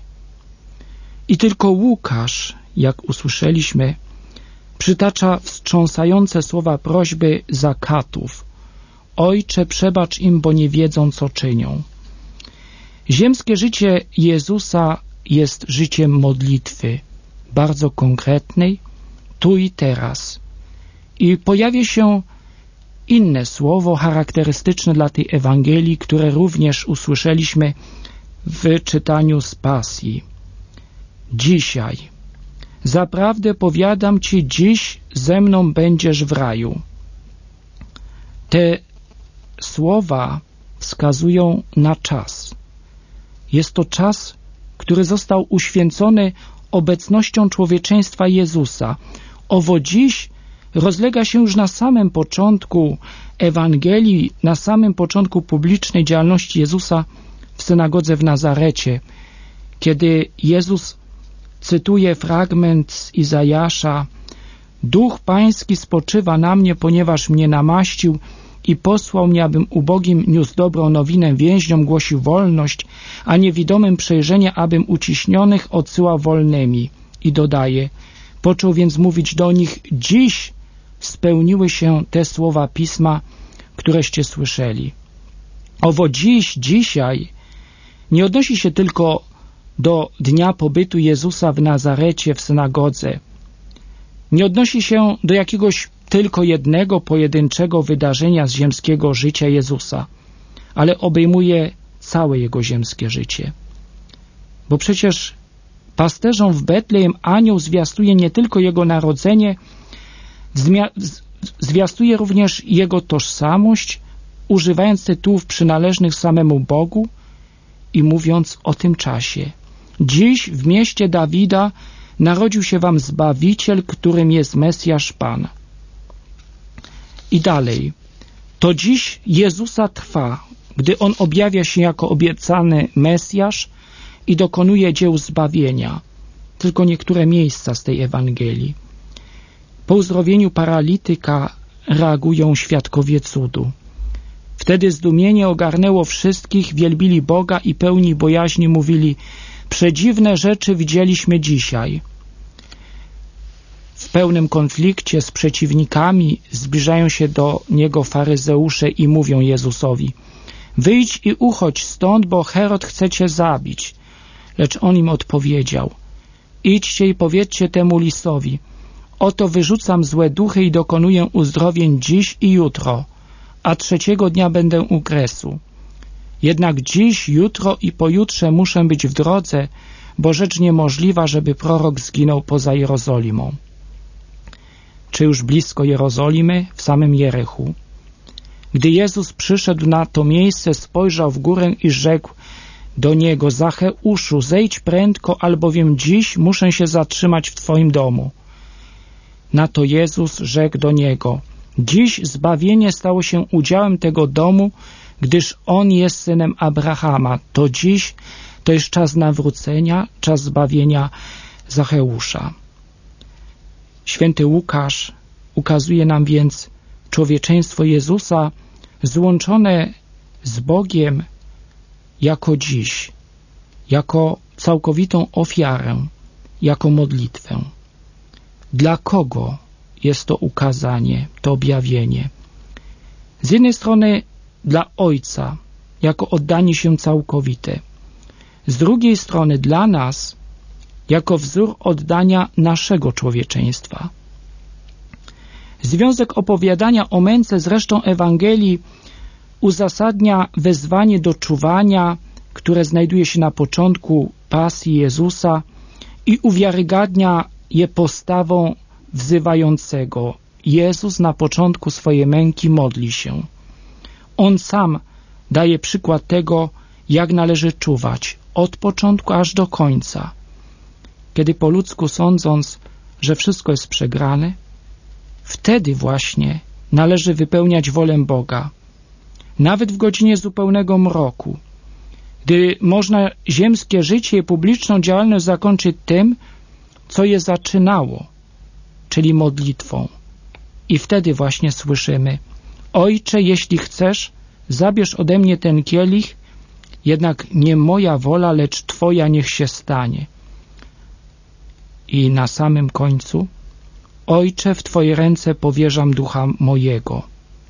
I tylko Łukasz, jak usłyszeliśmy, przytacza wstrząsające słowa prośby Zakatów. Ojcze, przebacz im, bo nie wiedzą, co czynią. Ziemskie życie Jezusa jest życiem modlitwy, bardzo konkretnej, tu i teraz. I pojawia się inne słowo charakterystyczne dla tej Ewangelii, które również usłyszeliśmy w czytaniu z Pasji. Dzisiaj. Zaprawdę powiadam Ci, dziś ze mną będziesz w raju. Te słowa wskazują na czas. Jest to czas, który został uświęcony obecnością człowieczeństwa Jezusa. Owo dziś rozlega się już na samym początku Ewangelii, na samym początku publicznej działalności Jezusa w synagodze w Nazarecie, kiedy Jezus cytuje fragment z Izajasza: Duch Pański spoczywa na mnie, ponieważ mnie namaścił i posłał mnie, abym ubogim niósł dobrą nowinę, więźniom głosił wolność, a niewidomym przejrzenie, abym uciśnionych odsyłał wolnymi. I dodaje: począł więc mówić do nich: dziś spełniły się te słowa Pisma, któreście słyszeli. Owo dziś, dzisiaj nie odnosi się tylko do dnia pobytu Jezusa w Nazarecie, w synagodze. Nie odnosi się do jakiegoś tylko jednego pojedynczego wydarzenia z ziemskiego życia Jezusa, ale obejmuje całe Jego ziemskie życie. Bo przecież pasterzom w Betlejem anioł zwiastuje nie tylko Jego narodzenie, zwiastuje również Jego tożsamość, używając tytułów przynależnych samemu Bogu i mówiąc o tym czasie. Dziś w mieście Dawida narodził się wam Zbawiciel, którym jest Mesjasz Pan. I dalej. To dziś Jezusa trwa, gdy On objawia się jako obiecany Mesjasz i dokonuje dzieł zbawienia. Tylko niektóre miejsca z tej Ewangelii. Po uzdrowieniu paralityka reagują świadkowie cudu. Wtedy zdumienie ogarnęło wszystkich, wielbili Boga i pełni bojaźni mówili: przedziwne rzeczy widzieliśmy dzisiaj. W pełnym konflikcie z przeciwnikami zbliżają się do Niego faryzeusze i mówią Jezusowi: wyjdź i uchodź stąd, bo Herod chce Cię zabić. Lecz On im odpowiedział: idźcie i powiedzcie temu lisowi: oto wyrzucam złe duchy i dokonuję uzdrowień dziś i jutro, a trzeciego dnia będę u kresu. Jednak dziś, jutro i pojutrze muszę być w drodze, bo rzecz niemożliwa, żeby prorok zginął poza Jerozolimą. Czy już blisko Jerozolimy, w samym Jerychu? Gdy Jezus przyszedł na to miejsce, spojrzał w górę i rzekł do niego: Zacheuszu, zejdź prędko, albowiem dziś muszę się zatrzymać w Twoim domu. Na to Jezus rzekł do niego: dziś zbawienie stało się udziałem tego domu, gdyż on jest synem Abrahama. To dziś to jest czas nawrócenia, czas zbawienia Zacheusza. Święty Łukasz ukazuje nam więc człowieczeństwo Jezusa złączone z Bogiem jako dziś, jako całkowitą ofiarę, jako modlitwę. Dla kogo jest to ukazanie, to objawienie? Z jednej strony dla Ojca, jako oddanie się całkowite. Z drugiej strony dla nas, jako wzór oddania naszego człowieczeństwa. Związek opowiadania o męce z resztą Ewangelii uzasadnia wezwanie do czuwania, które znajduje się na początku pasji Jezusa i uwiarygadnia je postawą wzywającego. Jezus na początku swojej męki modli się. On sam daje przykład tego, jak należy czuwać, od początku aż do końca. Kiedy po ludzku sądząc, że wszystko jest przegrane, wtedy właśnie należy wypełniać wolę Boga. Nawet w godzinie zupełnego mroku, gdy można ziemskie życie i publiczną działalność zakończyć tym, co je zaczynało, czyli modlitwą. I wtedy właśnie słyszymy: Ojcze, jeśli chcesz, zabierz ode mnie ten kielich, jednak nie moja wola, lecz Twoja niech się stanie. I na samym końcu: Ojcze, w Twoje ręce powierzam ducha mojego.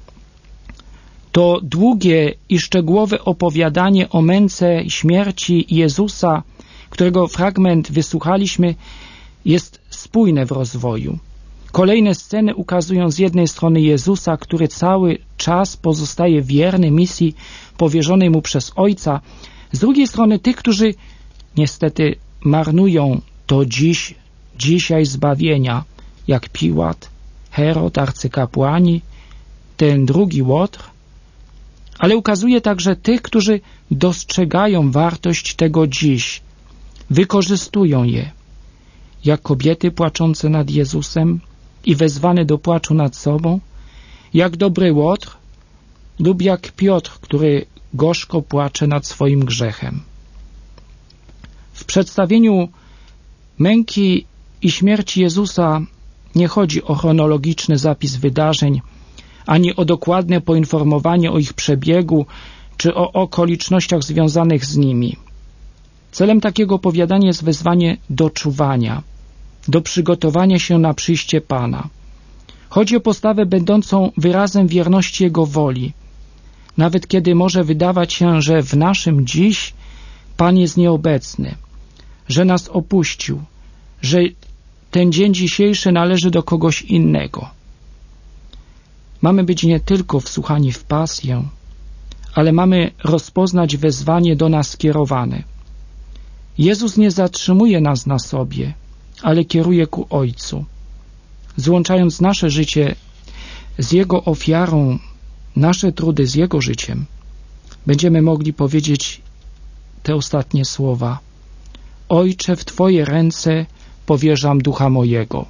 To długie i szczegółowe opowiadanie o męce i śmierci Jezusa, którego fragment wysłuchaliśmy, jest spójne w rozwoju. Kolejne sceny ukazują z jednej strony Jezusa, który cały czas pozostaje wierny misji powierzonej mu przez Ojca, z drugiej strony tych, którzy niestety marnują to dziś, dzisiaj zbawienia, jak Piłat, Herod, arcykapłani, ten drugi Łotr, ale ukazuje także tych, którzy dostrzegają wartość tego dziś, wykorzystują je, jak kobiety płaczące nad Jezusem i wezwane do płaczu nad sobą, jak dobry Łotr lub jak Piotr, który gorzko płacze nad swoim grzechem. W przedstawieniu męki i śmierci Jezusa nie chodzi o chronologiczny zapis wydarzeń, ani o dokładne poinformowanie o ich przebiegu, czy o okolicznościach związanych z nimi. Celem takiego opowiadania jest wezwanie do czuwania, do przygotowania się na przyjście Pana. Chodzi o postawę będącą wyrazem wierności Jego woli, nawet kiedy może wydawać się, że w naszym dziś Pan jest nieobecny, że nas opuścił, że ten dzień dzisiejszy należy do kogoś innego. Mamy być nie tylko wsłuchani w pasję, ale mamy rozpoznać wezwanie do nas skierowane. Jezus nie zatrzymuje nas na sobie, ale kieruje ku Ojcu. Złączając nasze życie z Jego ofiarą, nasze trudy z Jego życiem, będziemy mogli powiedzieć te ostatnie słowa: Ojcze, w Twoje ręce powierzam ducha mojego.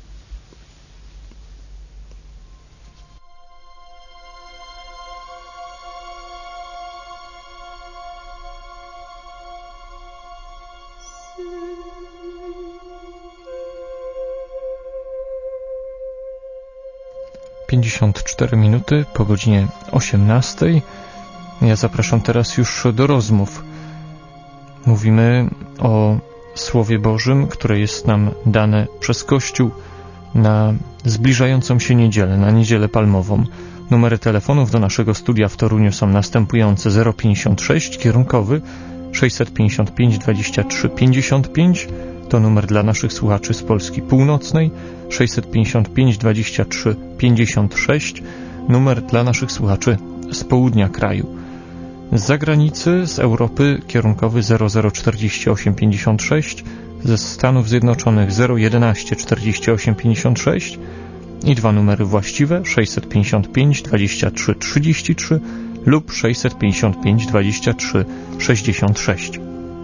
pięćdziesiąt cztery minuty po godzinie osiemnastej. Ja zapraszam teraz już do rozmów. Mówimy o Słowie Bożym, które jest nam dane przez Kościół na zbliżającą się niedzielę, na Niedzielę Palmową. Numery telefonów do naszego studia w Toruniu są następujące: zero pięćdziesiąt sześć kierunkowy sześćset pięćdziesiąt pięć dwadzieścia trzy pięćdziesiąt pięć, to numer dla naszych słuchaczy z Polski Północnej, sześćset pięćdziesiąt pięć dwadzieścia trzy pięćdziesiąt sześć, numer dla naszych słuchaczy z południa kraju. Z zagranicy, z Europy kierunkowy zero zero czterdzieści osiem pięćdziesiąt sześć, ze Stanów Zjednoczonych zero jedenaście czterdzieści osiem pięćdziesiąt sześć i dwa numery właściwe sześćset pięćdziesiąt pięć dwadzieścia trzy trzydzieści trzy lub sześćset pięćdziesiąt pięć dwadzieścia trzy sześćdziesiąt sześć.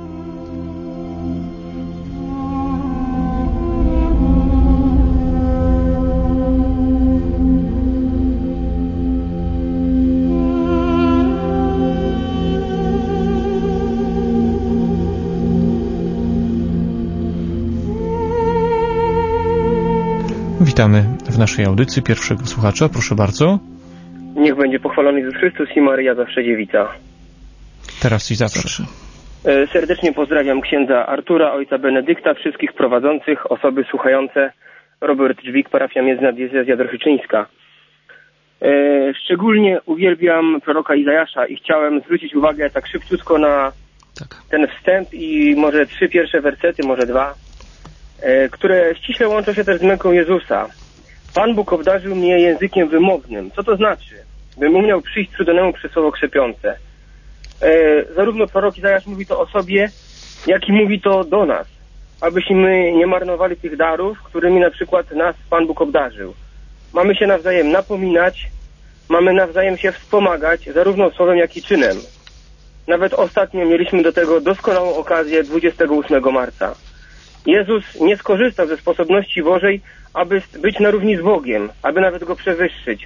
Witamy w naszej audycji pierwszego słuchacza. Proszę bardzo. Niech będzie pochwalony Jezus Chrystus i Maryja zawsze dziewica. Teraz i zawsze. Serdecznie pozdrawiam księdza Artura, ojca Benedykta, wszystkich prowadzących, osoby słuchające. Robert Dźwig, parafia Miedzna, diecezja drohiczyńska. Szczególnie uwielbiam proroka Izajasza i chciałem zwrócić uwagę tak szybciutko na tak. ten wstęp i może trzy pierwsze wersety, może dwa, które ściśle łączą się też z męką Jezusa. Pan Bóg obdarzył mnie językiem wymownym. Co to znaczy? Bym umiał przyjść trudnemu przez słowo krzepiące. E, zarówno prorok Izajasz mówi to o sobie, jak i mówi to do nas, abyśmy nie marnowali tych darów, którymi na przykład nas Pan Bóg obdarzył. Mamy się nawzajem napominać, mamy nawzajem się wspomagać, zarówno słowem, jak i czynem. Nawet ostatnio mieliśmy do tego doskonałą okazję dwudziestego ósmego marca. Jezus nie skorzystał ze sposobności Bożej, aby być na równi z Bogiem, aby nawet Go przewyższyć.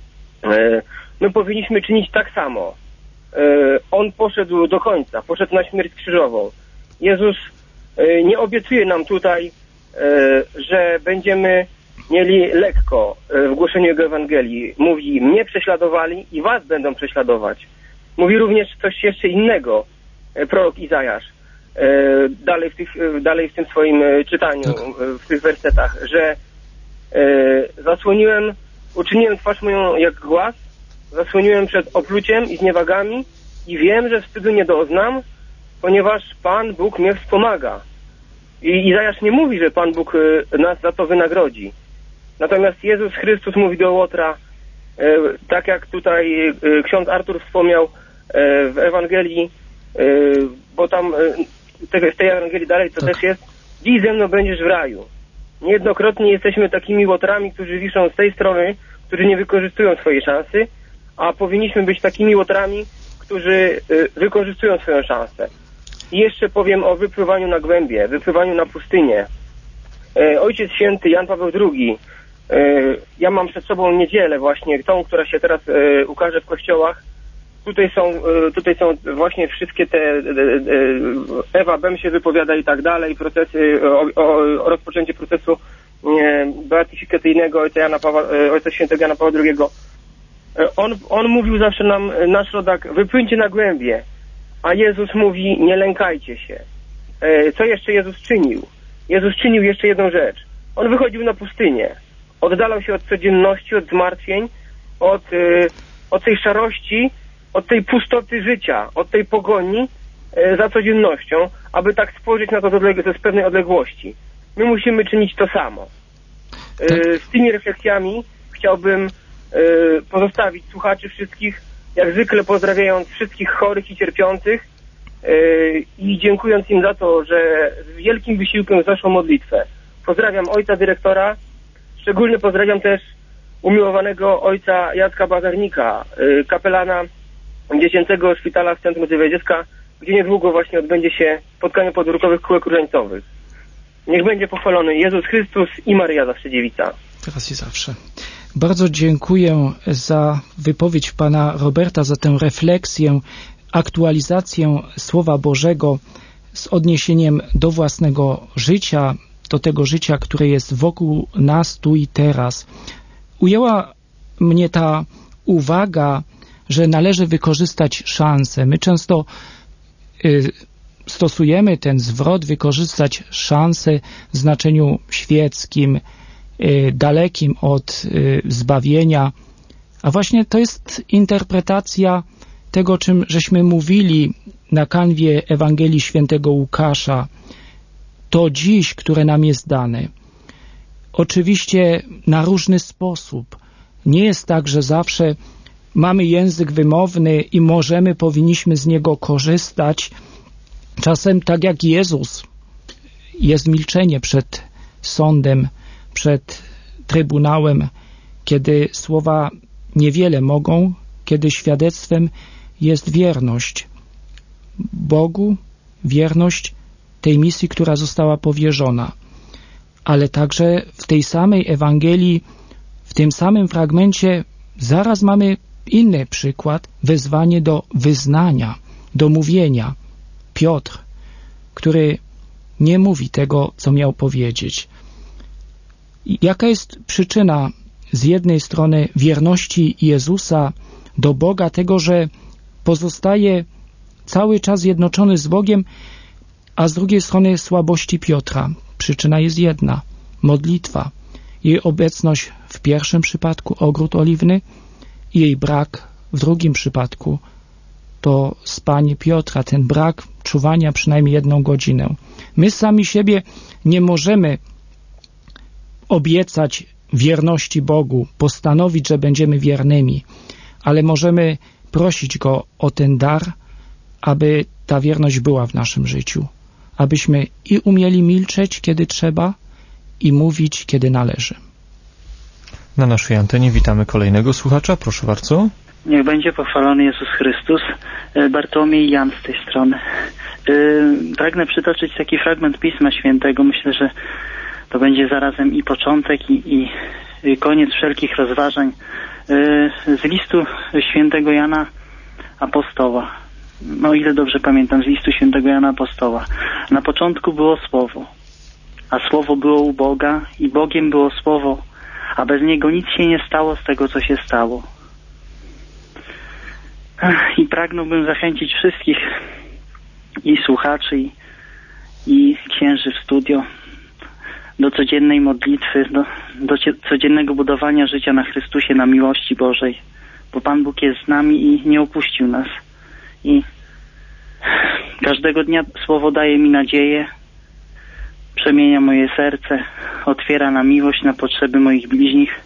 My powinniśmy czynić tak samo. On poszedł do końca, poszedł na śmierć krzyżową. Jezus nie obiecuje nam tutaj, że będziemy mieli lekko w głoszeniu Jego Ewangelii. Mówi, mnie prześladowali i was będą prześladować. Mówi również coś jeszcze innego prorok Izajasz. Dalej w, tych, dalej w tym swoim czytaniu, w tych wersetach, że zasłoniłem, uczyniłem twarz moją jak głaz, zasłoniłem przed opluciem i zniewagami i wiem, że wstydu nie doznam, ponieważ Pan Bóg mnie wspomaga. I Izajasz nie mówi, że Pan Bóg nas za to wynagrodzi. Natomiast Jezus Chrystus mówi do Łotra, tak jak tutaj ksiądz Artur wspomniał w Ewangelii, bo tam w tej Ewangelii dalej to tak. też jest, dziś ze mną będziesz w raju. Niejednokrotnie jesteśmy takimi łotrami, którzy wiszą z tej strony, którzy nie wykorzystują swojej szansy, a powinniśmy być takimi łotrami, którzy wykorzystują swoją szansę. I jeszcze powiem o wypływaniu na głębie, wypływaniu na pustynię. Ojciec Święty Jan Paweł drugi, ja mam przed sobą niedzielę właśnie, tą, która się teraz ukaże w kościołach. Tutaj są, tutaj są właśnie wszystkie te, Ewa Bem się wypowiada i tak dalej, procesy, o, o, o rozpoczęcie procesu beatyfikacyjnego Ojca, Jana Pawła, Ojca Świętego Jana Pawła drugiego. On, on mówił zawsze nam, nasz rodak, wypłyńcie na głębie, a Jezus mówi, nie lękajcie się. Co jeszcze Jezus czynił? Jezus czynił jeszcze jedną rzecz. On wychodził na pustynię, oddalał się od codzienności, od zmartwień, od, od tej szarości, od tej pustoty życia, od tej pogoni e, za codziennością, aby tak spojrzeć na to z pewnej odległości. My musimy czynić to samo. E, tak. Z tymi refleksjami chciałbym e, pozostawić słuchaczy wszystkich, jak zwykle pozdrawiając wszystkich chorych i cierpiących e, i dziękując im za to, że z wielkim wysiłkiem zaszło modlitwę. Pozdrawiam ojca dyrektora, szczególnie pozdrawiam też umiłowanego ojca Jacka Bazarnika, e, kapelana Dziecięcego Szpitala w Centrum Zdrowia Dziecka, gdzie niedługo właśnie odbędzie się spotkanie podwórkowych kółek różańcowych. Niech będzie pochwalony Jezus Chrystus i Maryja Zawsze Dziewica. Teraz i zawsze. Bardzo dziękuję za wypowiedź pana Roberta, za tę refleksję, aktualizację Słowa Bożego z odniesieniem do własnego życia, do tego życia, które jest wokół nas tu i teraz. Ujęła mnie ta uwaga, że należy wykorzystać szansę. My często y, stosujemy ten zwrot, wykorzystać szansę w znaczeniu świeckim, y, dalekim od y, zbawienia, a właśnie to jest interpretacja tego, o czym żeśmy mówili na kanwie Ewangelii Świętego Łukasza. To dziś, które nam jest dane. Oczywiście na różny sposób. Nie jest tak, że zawsze mamy język wymowny i możemy, powinniśmy z niego korzystać. Czasem tak jak Jezus jest milczenie przed sądem, przed trybunałem, kiedy słowa niewiele mogą, kiedy świadectwem jest wierność Bogu, wierność tej misji, która została powierzona. Ale także w tej samej Ewangelii, w tym samym fragmencie zaraz mamy inny przykład, wezwanie do wyznania, do mówienia. Piotr, który nie mówi tego, co miał powiedzieć. Jaka jest przyczyna z jednej strony wierności Jezusa do Boga, tego, że pozostaje cały czas zjednoczony z Bogiem, a z drugiej strony słabości Piotra? Przyczyna jest jedna. Modlitwa. Jej obecność w pierwszym przypadku, ogród oliwny, i jej brak w drugim przypadku, to spanie Piotra, ten brak czuwania przynajmniej jedną godzinę. My sami siebie nie możemy obiecać wierności Bogu, postanowić, że będziemy wiernymi, ale możemy prosić Go o ten dar, aby ta wierność była w naszym życiu, abyśmy i umieli milczeć, kiedy trzeba, i mówić, kiedy należy. Na naszej antenie witamy kolejnego słuchacza. Proszę bardzo. Niech będzie pochwalony Jezus Chrystus. Bartłomiej Jan z tej strony. Pragnę przytoczyć taki fragment Pisma Świętego. Myślę, że to będzie zarazem i początek, i, i koniec wszelkich rozważań. Z listu Świętego Jana Apostoła. No, o ile dobrze pamiętam, z listu Świętego Jana Apostoła. Na początku było Słowo, a Słowo było u Boga i Bogiem było Słowo, a bez Niego nic się nie stało z tego, co się stało. I pragnąłbym zachęcić wszystkich i słuchaczy, i, i księży w studio do codziennej modlitwy, do, do codziennego budowania życia na Chrystusie, na miłości Bożej, bo Pan Bóg jest z nami i nie opuścił nas. I każdego dnia Słowo daje mi nadzieję, przemienia moje serce, otwiera na miłość, na potrzeby moich bliźnich.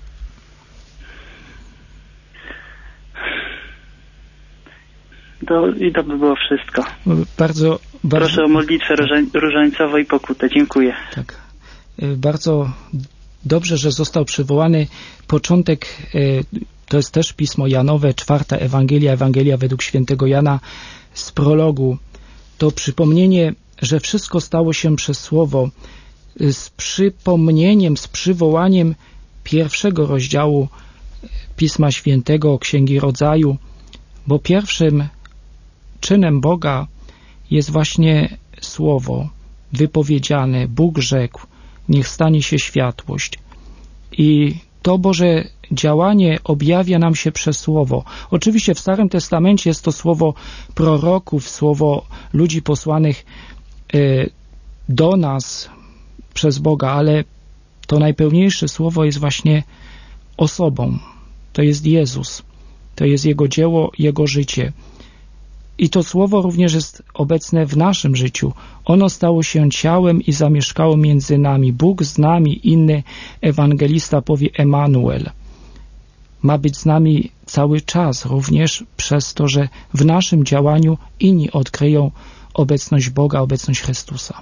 To, I to by było wszystko. Bardzo, bardzo... Proszę o modlitwę różańcową i pokutę. Dziękuję. Tak. Bardzo dobrze, że został przywołany początek, to jest też Pismo Janowe, czwarta Ewangelia, Ewangelia według świętego Jana z prologu. To przypomnienie, że wszystko stało się przez Słowo, z przypomnieniem, z przywołaniem pierwszego rozdziału Pisma Świętego, Księgi Rodzaju, bo pierwszym czynem Boga jest właśnie Słowo wypowiedziane. Bóg rzekł, niech stanie się światłość. I to Boże działanie objawia nam się przez Słowo. Oczywiście w Starym Testamencie jest to słowo proroków, słowo ludzi posłanych y, do nas przez Boga, ale to najpełniejsze słowo jest właśnie osobą. To jest Jezus. To jest Jego dzieło, Jego życie. I to słowo również jest obecne w naszym życiu. Ono stało się ciałem i zamieszkało między nami. Bóg z nami, inny ewangelista powie Emanuel. Ma być z nami cały czas, również przez to, że w naszym działaniu inni odkryją obecność Boga, obecność Chrystusa.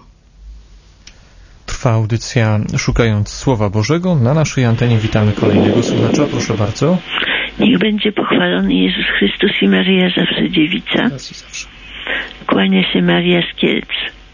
Trwa audycja Szukając Słowa Bożego. Na naszej antenie witamy kolejnego słuchacza. Proszę bardzo. Niech będzie pochwalony Jezus Chrystus i Maryja zawsze dziewica. Kłania się Maria z Kielc.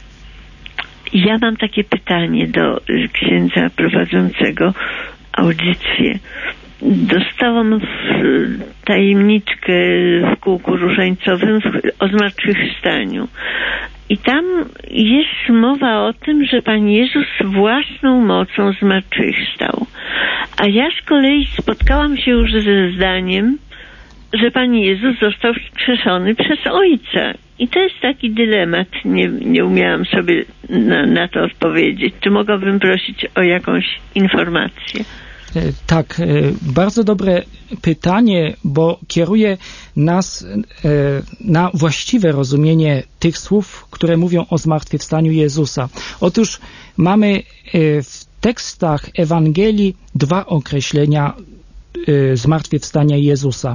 Ja mam takie pytanie do księdza prowadzącego audycję. Dostałam tajemniczkę w kółku różańcowym o zmartwychwstaniu. I tam jest mowa o tym, że Pan Jezus własną mocą zmartwychwstał. A ja z kolei spotkałam się już ze zdaniem, że Pan Jezus został wskrzeszony przez Ojca. I to jest taki dylemat. Nie, nie umiałam sobie na, na to odpowiedzieć. Czy mogłabym prosić o jakąś informację? Tak, bardzo dobre pytanie, bo kieruje nas na właściwe rozumienie tych słów, które mówią o zmartwychwstaniu Jezusa. Otóż mamy w tekstach Ewangelii dwa określenia zmartwychwstania Jezusa.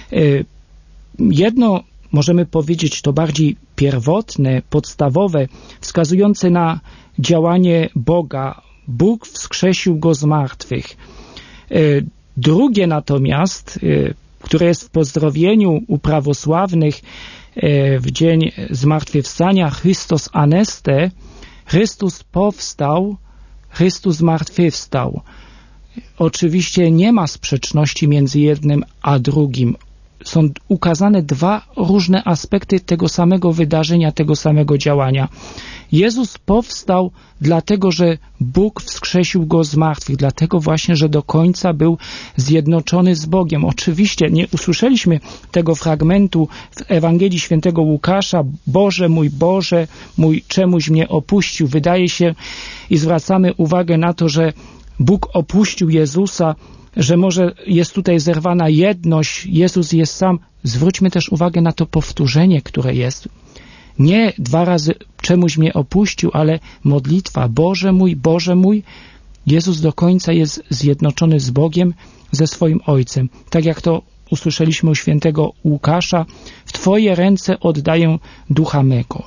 Jedno, możemy powiedzieć, to bardziej pierwotne, podstawowe, wskazujące na działanie Boga. Bóg wskrzesił go z martwych. Drugie natomiast, które jest w pozdrowieniu u prawosławnych w dzień zmartwychwstania, Chrystus aneste, Chrystus powstał, Chrystus zmartwychwstał. Oczywiście nie ma sprzeczności między jednym a drugim. Są ukazane dwa różne aspekty tego samego wydarzenia, tego samego działania. Jezus powstał dlatego, że Bóg wskrzesił go z martwych, dlatego właśnie, że do końca był zjednoczony z Bogiem. Oczywiście nie usłyszeliśmy tego fragmentu w Ewangelii Świętego Łukasza. Boże mój, Boże mój, czemuś mnie opuścił. Wydaje się i zwracamy uwagę na to, że Bóg opuścił Jezusa, że może jest tutaj zerwana jedność, Jezus jest sam. Zwróćmy też uwagę na to powtórzenie, które jest. Nie dwa razy czemuś mnie opuścił, ale modlitwa Boże mój, Boże mój. Jezus do końca jest zjednoczony z Bogiem, ze swoim Ojcem. Tak jak to usłyszeliśmy u świętego Łukasza, w Twoje ręce oddaję ducha mego.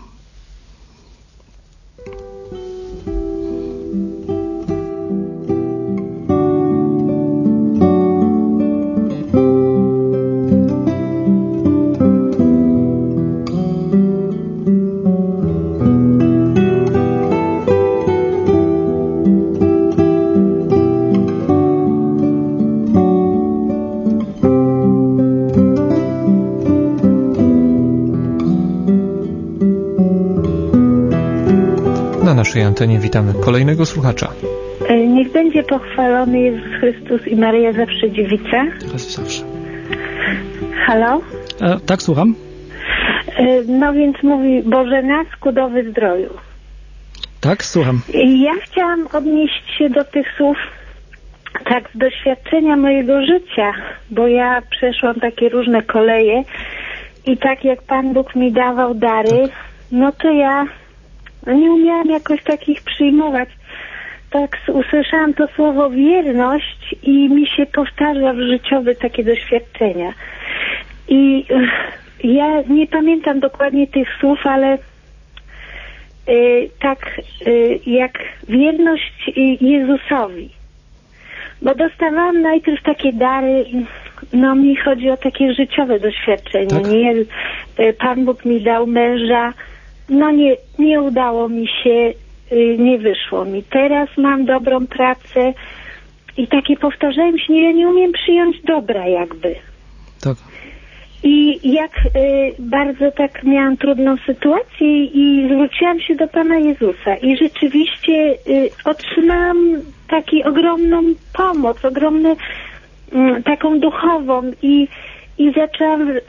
naszej antenie witamy kolejnego słuchacza. Niech będzie pochwalony Jezus Chrystus i Maryja zawsze dziewica. Teraz i zawsze. Halo? E, tak, słucham. E, no więc mówi Boże nas ku do wyzdroju. Tak, słucham. Ja chciałam odnieść się do tych słów tak z doświadczenia mojego życia, bo ja przeszłam takie różne koleje i tak jak Pan Bóg mi dawał dary, tak. no to ja nie umiałam jakoś takich przyjmować. Tak usłyszałam to słowo wierność i mi się powtarza w życiowe takie doświadczenia. I ja nie pamiętam dokładnie tych słów, ale y, tak y, jak wierność Jezusowi. Bo dostawałam najpierw takie dary, no mi chodzi o takie życiowe doświadczenie. Tak. Nie, Pan Bóg mi dał męża, no nie, nie udało mi się, nie wyszło mi. Teraz mam dobrą pracę i takie powtarzają się, nie, ja nie umiem przyjąć dobra jakby. Tak. I jak y, bardzo tak miałam trudną sytuację i zwróciłam się do Pana Jezusa i rzeczywiście y, otrzymałam taką ogromną pomoc, ogromną y, taką duchową i, i zaczęłam y,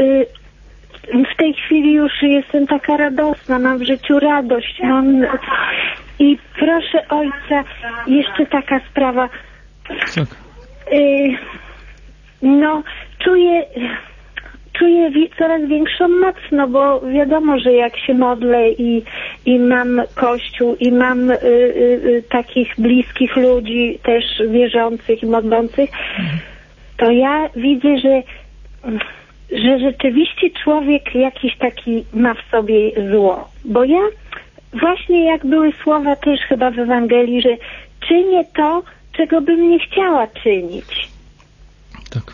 w tej chwili już jestem taka radosna, mam w życiu radość. Mam, i proszę Ojca, jeszcze taka sprawa. Tak. Y, no, czuję... Czuję coraz większą moc, no bo wiadomo, że jak się modlę i, i mam Kościół i mam y, y, takich bliskich ludzi też wierzących i modlących, to ja widzę, że, że rzeczywiście człowiek jakiś taki ma w sobie zło. Bo ja właśnie jak były słowa też chyba w Ewangelii, że czynię to, czego bym nie chciała czynić. Tak.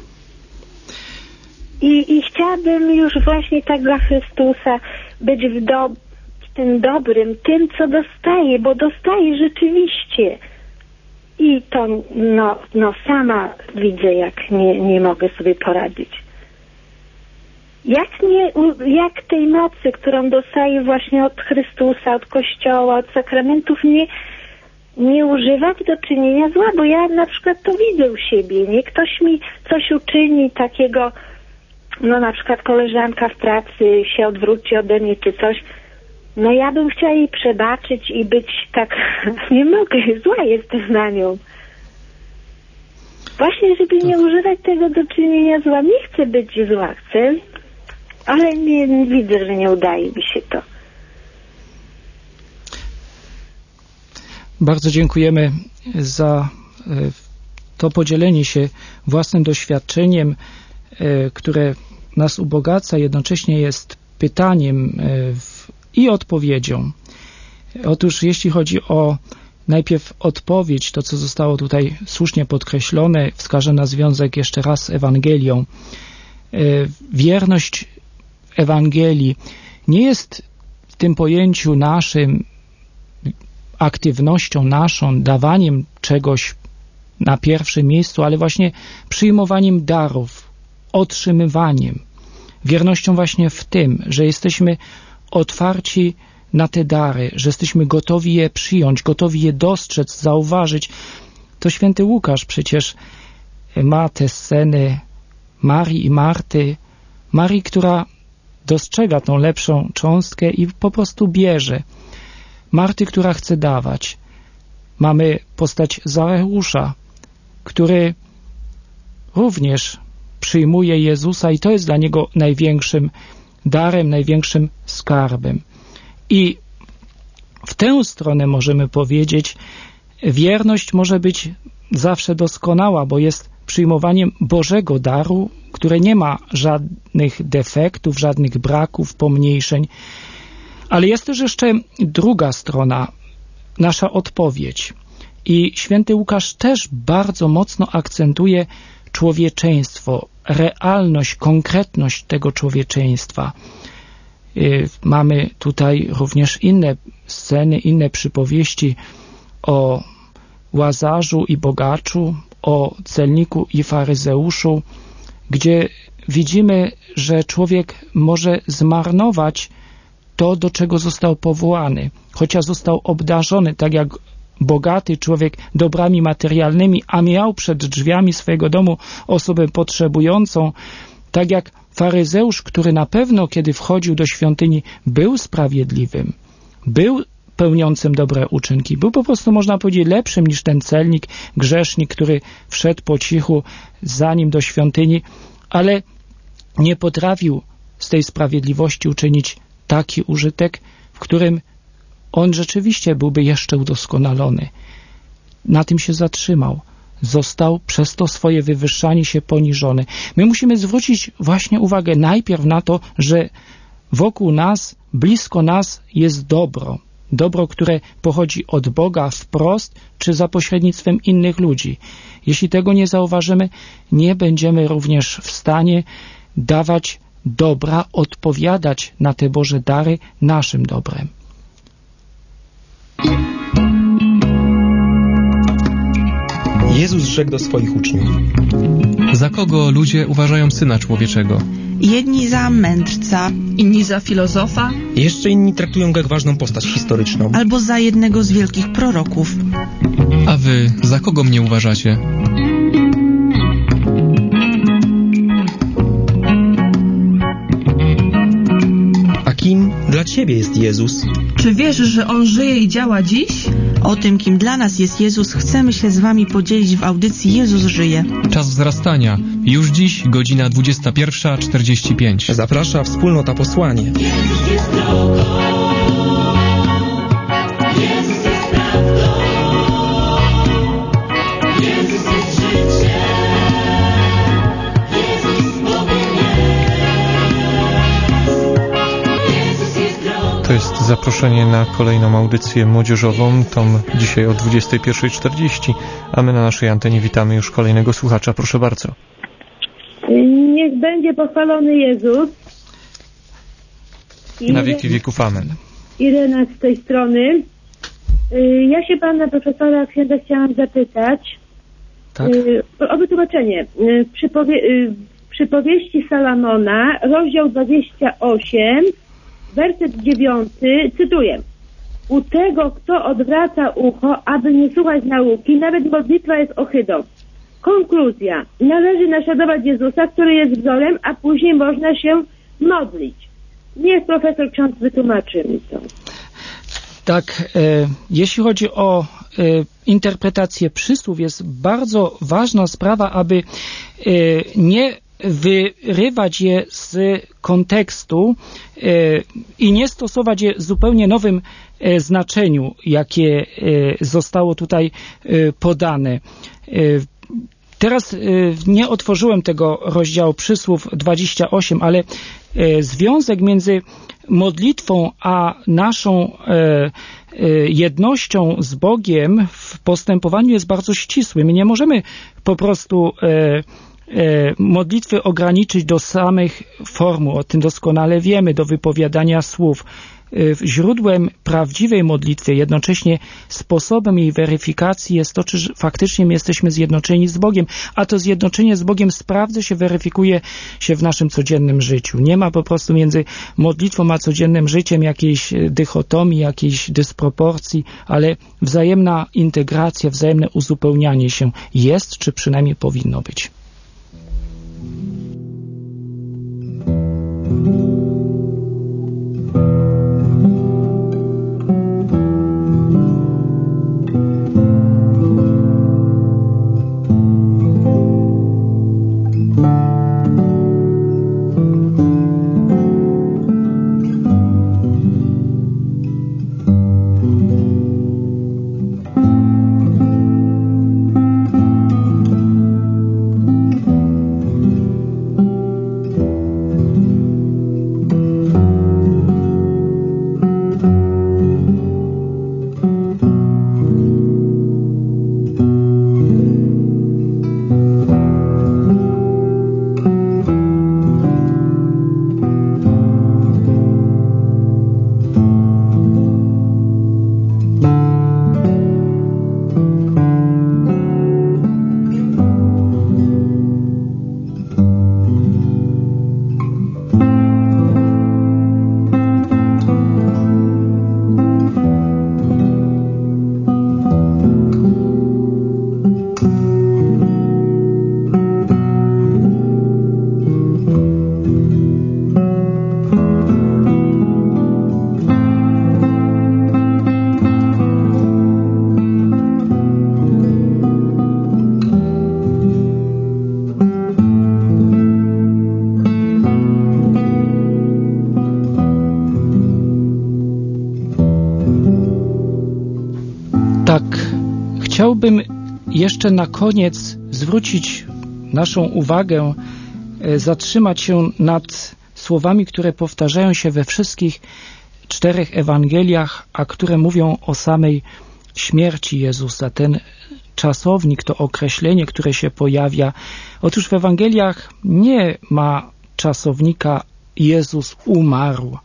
I, I chciałabym już właśnie tak dla Chrystusa być w, do, w tym dobrym, tym, co dostaję, bo dostaję rzeczywiście. I to no, no sama widzę, jak nie, nie mogę sobie poradzić. Jak, nie, jak tej mocy, którą dostaję właśnie od Chrystusa, od Kościoła, od sakramentów, nie, nie używać do czynienia zła, bo ja na przykład to widzę u siebie, nie? Ktoś mi coś uczyni takiego, no na przykład koleżanka w pracy się odwróci ode mnie czy coś, no ja bym chciała jej przebaczyć i być tak, nie mogę, zła jestem na nią. Właśnie, żeby nie używać tego do czynienia zła. Nie chcę być zła, chcę, ale nie, widzę, że nie udaje mi się to. Bardzo dziękujemy za to podzielenie się własnym doświadczeniem, które nas ubogaca, jednocześnie jest pytaniem i odpowiedzią. Otóż jeśli chodzi o najpierw odpowiedź, to co zostało tutaj słusznie podkreślone, wskażę na związek jeszcze raz z Ewangelią. Wierność Ewangelii nie jest w tym pojęciu naszym aktywnością naszą, dawaniem czegoś na pierwszym miejscu, ale właśnie przyjmowaniem darów, otrzymywaniem. Wiernością właśnie w tym, że jesteśmy otwarci na te dary, że jesteśmy gotowi je przyjąć, gotowi je dostrzec, zauważyć. To święty Łukasz przecież ma te sceny Marii i Marty. Marii, która dostrzega tą lepszą cząstkę i po prostu bierze. Marty, która chce dawać. Mamy postać Zacheusza, który również przyjmuje Jezusa i to jest dla niego największym darem, największym skarbem. I w tę stronę możemy powiedzieć, wierność może być zawsze doskonała, bo jest przyjmowaniem Bożego daru, które nie ma żadnych defektów, żadnych braków, pomniejszeń. Ale jest też jeszcze druga strona, nasza odpowiedź. I święty Łukasz też bardzo mocno akcentuje człowieczeństwo, realność, konkretność tego człowieczeństwa. Mamy tutaj również inne sceny, inne przypowieści o Łazarzu i bogaczu, o celniku i faryzeuszu, gdzie widzimy, że człowiek może zmarnować to, do czego został powołany. Chociaż został obdarzony, tak jak bogaty człowiek, dobrami materialnymi, a miał przed drzwiami swojego domu osobę potrzebującą, tak jak faryzeusz, który na pewno, kiedy wchodził do świątyni, był sprawiedliwym, był pełniącym dobre uczynki, był po prostu, można powiedzieć, lepszym niż ten celnik, grzesznik, który wszedł po cichu za nim do świątyni, ale nie potrafił z tej sprawiedliwości uczynić taki użytek, w którym on rzeczywiście byłby jeszcze udoskonalony. Na tym się zatrzymał. Został przez to swoje wywyższanie się poniżony. My musimy zwrócić właśnie uwagę najpierw na to, że wokół nas, blisko nas jest dobro. Dobro, które pochodzi od Boga wprost, czy za pośrednictwem innych ludzi. Jeśli tego nie zauważymy, nie będziemy również w stanie dawać dobra, odpowiadać na te Boże dary naszym dobrem. Jezus rzekł do swoich uczniów: za kogo ludzie uważają Syna Człowieczego? Jedni za mędrca, inni za filozofa, jeszcze inni traktują go jak ważną postać historyczną, albo za jednego z wielkich proroków. A wy za kogo mnie uważacie? A kim dla ciebie jest Jezus? Czy wiesz, że On żyje i działa dziś? O tym, kim dla nas jest Jezus, chcemy się z wami podzielić w audycji Jezus żyje. Czas wzrastania. Już dziś, godzina dwudziesta pierwsza czterdzieści pięć. Zaprasza wspólnota Posłanie. Jezus jest drogą. Jezus jest prawdą. Jezus jest życiem. Jezus z Bogiem jest. Jezus jest drogą. To jest zaproszenie na kolejną audycję młodzieżową, tą dzisiaj o dwudziestej pierwszej czterdzieści, a my na naszej antenie witamy już kolejnego słuchacza. Proszę bardzo. Niech będzie pochwalony Jezus. I na wieki wieków amen. Irena z tej strony. Ja się pana profesora księdza chciałam zapytać tak? o wytłumaczenie. W przypowie- przypowieści Salomona, rozdział dwadzieścia osiem, werset dziewiąty, cytuję: u tego, kto odwraca ucho, aby nie słuchać nauki, nawet modlitwa jest ohydą. Konkluzja. Należy naśladować Jezusa, który jest wzorem, a później można się modlić. Niech profesor ksiądz wytłumaczy mi to. Tak, e, jeśli chodzi o e, interpretację przysłów, jest bardzo ważna sprawa, aby e, nie wyrywać je z kontekstu e, i nie stosować je w zupełnie nowym e, znaczeniu, jakie e, zostało tutaj e, podane. E, Teraz y, nie otworzyłem tego rozdziału przysłów dwadzieścia osiem, ale y, związek między modlitwą a naszą y, y, jednością z Bogiem w postępowaniu jest bardzo ścisły. My nie możemy po prostu y, y, modlitwy ograniczyć do samych formuł, o tym doskonale wiemy, do wypowiadania słów. Źródłem prawdziwej modlitwy, jednocześnie sposobem jej weryfikacji jest to, czy faktycznie my jesteśmy zjednoczeni z Bogiem, a to zjednoczenie z Bogiem sprawdza się, weryfikuje się w naszym codziennym życiu. Nie ma po prostu między modlitwą a codziennym życiem jakiejś dychotomii, jakiejś dysproporcji, ale wzajemna integracja, wzajemne uzupełnianie się jest, czy przynajmniej powinno być. Chciałbym jeszcze na koniec zwrócić naszą uwagę, zatrzymać się nad słowami, które powtarzają się we wszystkich czterech Ewangeliach, a które mówią o samej śmierci Jezusa. Ten czasownik, to określenie, które się pojawia. Otóż w Ewangeliach nie ma czasownika Jezus umarł,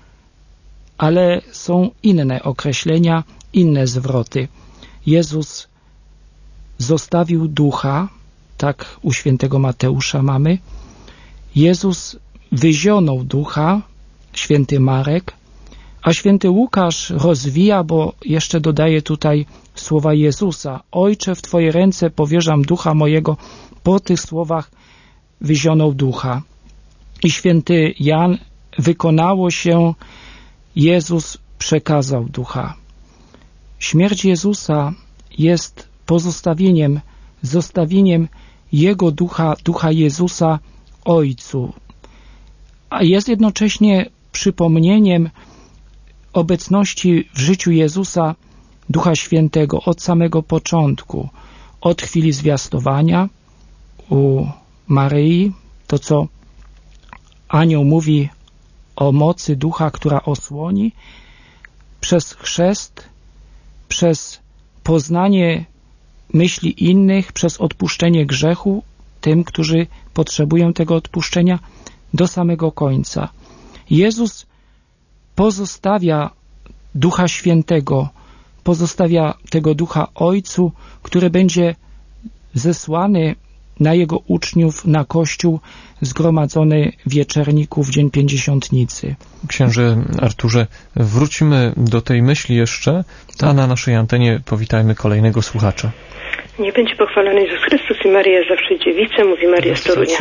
ale są inne określenia, inne zwroty. Jezus zostawił ducha, tak u świętego Mateusza mamy. Jezus wyzionął ducha, święty Marek, a święty Łukasz rozwija, bo jeszcze dodaje tutaj słowa Jezusa. Ojcze, w Twoje ręce powierzam ducha mojego. Po tych słowach wyzionął ducha. I święty Jan, wykonało się, Jezus przekazał ducha. Śmierć Jezusa jest pozostawieniem, zostawieniem Jego ducha, ducha Jezusa Ojcu, a jest jednocześnie przypomnieniem obecności w życiu Jezusa Ducha Świętego od samego początku, od chwili zwiastowania u Maryi, to co anioł mówi o mocy Ducha, która osłoni, przez chrzest, przez poznanie myśli innych, przez odpuszczenie grzechu tym, którzy potrzebują tego odpuszczenia, do samego końca. Jezus pozostawia Ducha Świętego, pozostawia tego Ducha Ojcu, który będzie zesłany na Jego uczniów, na Kościół zgromadzony wieczerniku w Dzień Pięćdziesiątnicy. Księże Arturze, wrócimy do tej myśli jeszcze, a na naszej antenie powitajmy kolejnego słuchacza. Nie będzie pochwalony Jezus Chrystus i Maria zawsze dziewica, mówi Maria z Torunia.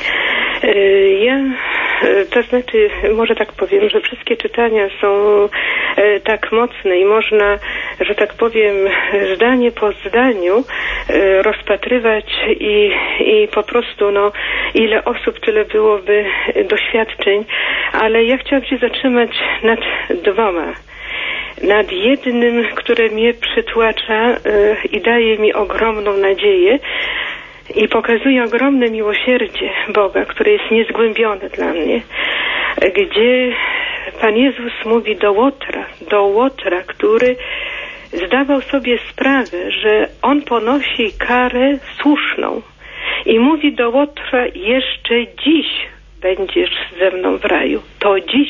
Ja, to znaczy, może tak powiem, że wszystkie czytania są tak mocne i można, że tak powiem, zdanie po zdaniu rozpatrywać i, i po prostu, no, ile osób, tyle byłoby doświadczeń, ale ja chciałam się zatrzymać nad dwoma. Nad jednym, które mnie przytłacza i daje mi ogromną nadzieję i pokazuje ogromne miłosierdzie Boga, które jest niezgłębione dla mnie, gdzie Pan Jezus mówi do Łotra, do Łotra, który zdawał sobie sprawę, że On ponosi karę słuszną i mówi do Łotra, jeszcze dziś będziesz ze mną w raju, to dziś.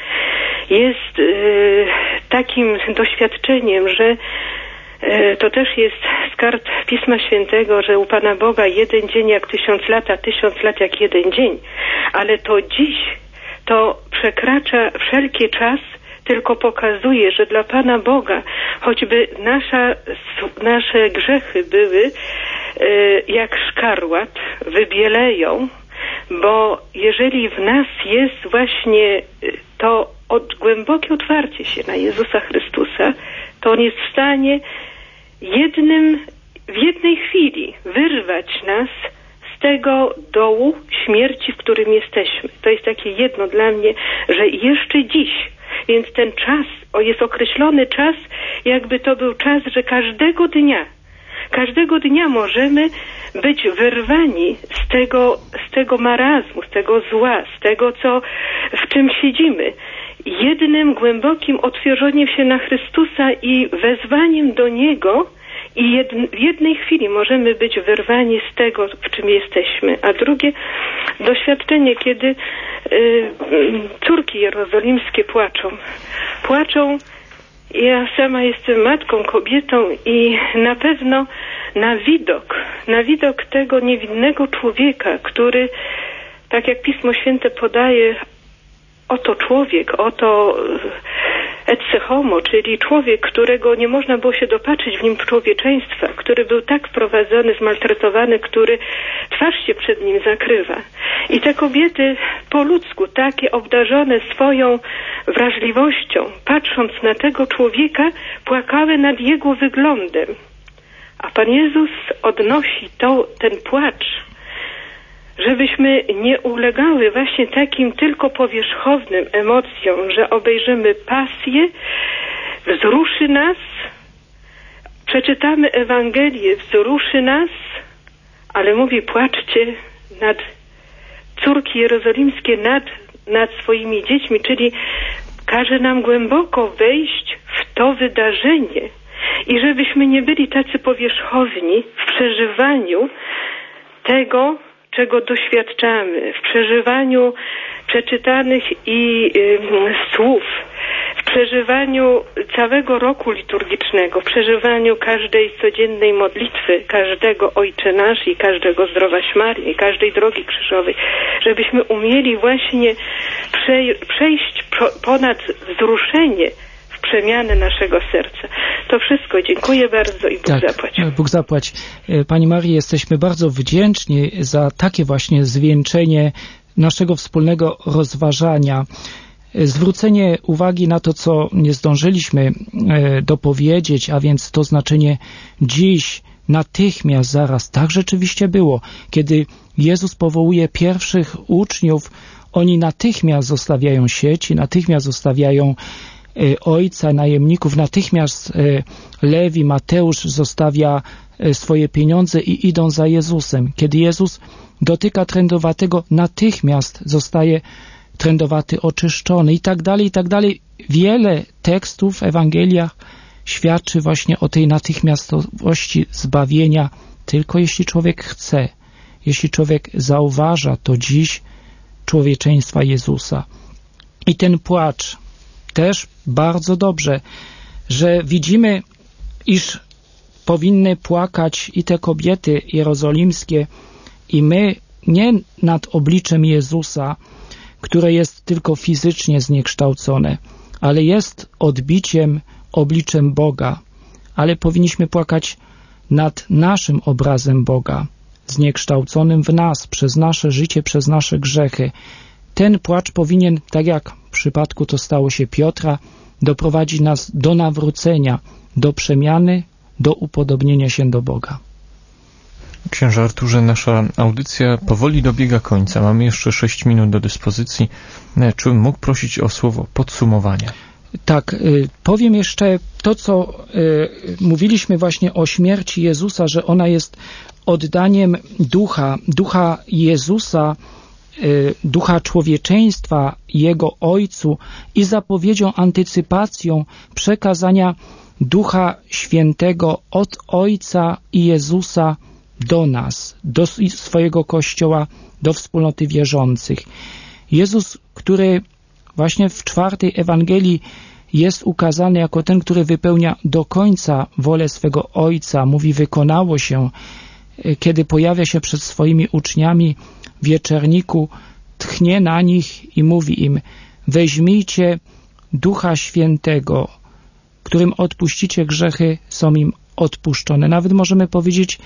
Jest y, takim doświadczeniem, że y, to też jest z kart Pisma Świętego, że u Pana Boga jeden dzień jak tysiąc lat, a tysiąc lat jak jeden dzień. Ale to dziś, to przekracza wszelki czas, tylko pokazuje, że dla Pana Boga, choćby nasza, nasze grzechy były y, jak szkarłat, wybieleją, bo jeżeli w nas jest właśnie to od głębokie otwarcie się na Jezusa Chrystusa, to On jest w stanie jednym, w jednej chwili wyrwać nas z tego dołu śmierci, w którym jesteśmy. To jest takie jedno dla mnie, że jeszcze dziś, więc ten czas, o jest określony czas, jakby to był czas, że każdego dnia, każdego dnia możemy być wyrwani z tego, z tego marazmu, z tego zła, z tego, co, w czym siedzimy. Jednym głębokim otworzeniem się na Chrystusa i wezwaniem do Niego i jed, w jednej chwili możemy być wyrwani z tego, w czym jesteśmy. A drugie doświadczenie, kiedy y, córki jerozolimskie płaczą. Płaczą. Ja sama jestem matką, kobietą i na pewno na widok, na widok tego niewinnego człowieka, który, tak jak Pismo Święte podaje, oto człowiek, oto ecce homo, czyli człowiek, którego nie można było się dopatrzyć w nim człowieczeństwa, który był tak wprowadzony, zmaltretowany, który twarz się przed nim zakrywa. I te kobiety po ludzku, takie obdarzone swoją wrażliwością, patrząc na tego człowieka, płakały nad jego wyglądem. A Pan Jezus odnosi to, ten płacz, żebyśmy nie ulegały właśnie takim tylko powierzchownym emocjom, że obejrzymy pasję, wzruszy nas, przeczytamy Ewangelię, wzruszy nas, ale mówi, płaczcie nad córki jerozolimskie, nad, nad swoimi dziećmi, czyli każe nam głęboko wejść w to wydarzenie i żebyśmy nie byli tacy powierzchowni w przeżywaniu tego, czego doświadczamy, w przeżywaniu przeczytanych i y, słów, w przeżywaniu całego roku liturgicznego, w przeżywaniu każdej codziennej modlitwy, każdego Ojcze Nasz i każdego Zdrowaś Marii, i każdej drogi krzyżowej, żebyśmy umieli właśnie prze, przejść pro, ponad wzruszenie w przemianę naszego serca. To wszystko. Dziękuję bardzo i Bóg tak, zapłać. Bóg zapłać. Pani Marii, jesteśmy bardzo wdzięczni za takie właśnie zwieńczenie naszego wspólnego rozważania. Zwrócenie uwagi na to, co nie zdążyliśmy dopowiedzieć, a więc to znaczenie dziś, natychmiast, zaraz. Tak rzeczywiście było. Kiedy Jezus powołuje pierwszych uczniów, oni natychmiast zostawiają sieci, natychmiast zostawiają ojca, najemników, natychmiast Lewi, Mateusz zostawia swoje pieniądze i idą za Jezusem. Kiedy Jezus dotyka trędowatego, natychmiast zostaje trędowaty oczyszczony i tak dalej, i tak dalej. Wiele tekstów w Ewangeliach świadczy właśnie o tej natychmiastowości zbawienia, tylko jeśli człowiek chce, jeśli człowiek zauważa to dziś człowieczeństwa Jezusa. I ten płacz też bardzo dobrze, że widzimy, iż powinny płakać i te kobiety jerozolimskie, i my nie nad obliczem Jezusa, które jest tylko fizycznie zniekształcone, ale jest odbiciem, obliczem Boga, ale powinniśmy płakać nad naszym obrazem Boga, zniekształconym w nas, przez nasze życie, przez nasze grzechy. Ten płacz powinien, tak jak w przypadku to stało się Piotra, doprowadzić nas do nawrócenia, do przemiany, do upodobnienia się do Boga. Księże Arturze, nasza audycja powoli dobiega końca. Mamy jeszcze sześć minut do dyspozycji. Czy bym mógł prosić o słowo podsumowania? Tak, y, powiem jeszcze to, co y, mówiliśmy właśnie o śmierci Jezusa, że ona jest oddaniem ducha, ducha Jezusa, y, ducha człowieczeństwa Jego Ojcu i zapowiedzią, antycypacją przekazania Ducha Świętego od Ojca i Jezusa do nas, do swojego Kościoła, do wspólnoty wierzących. Jezus, który właśnie w czwartej Ewangelii jest ukazany jako ten, który wypełnia do końca wolę swego Ojca, mówi, wykonało się, kiedy pojawia się przed swoimi uczniami w wieczerniku, tchnie na nich i mówi im, weźmijcie Ducha Świętego, którym odpuścicie grzechy, są im odpuszczone. Nawet możemy powiedzieć,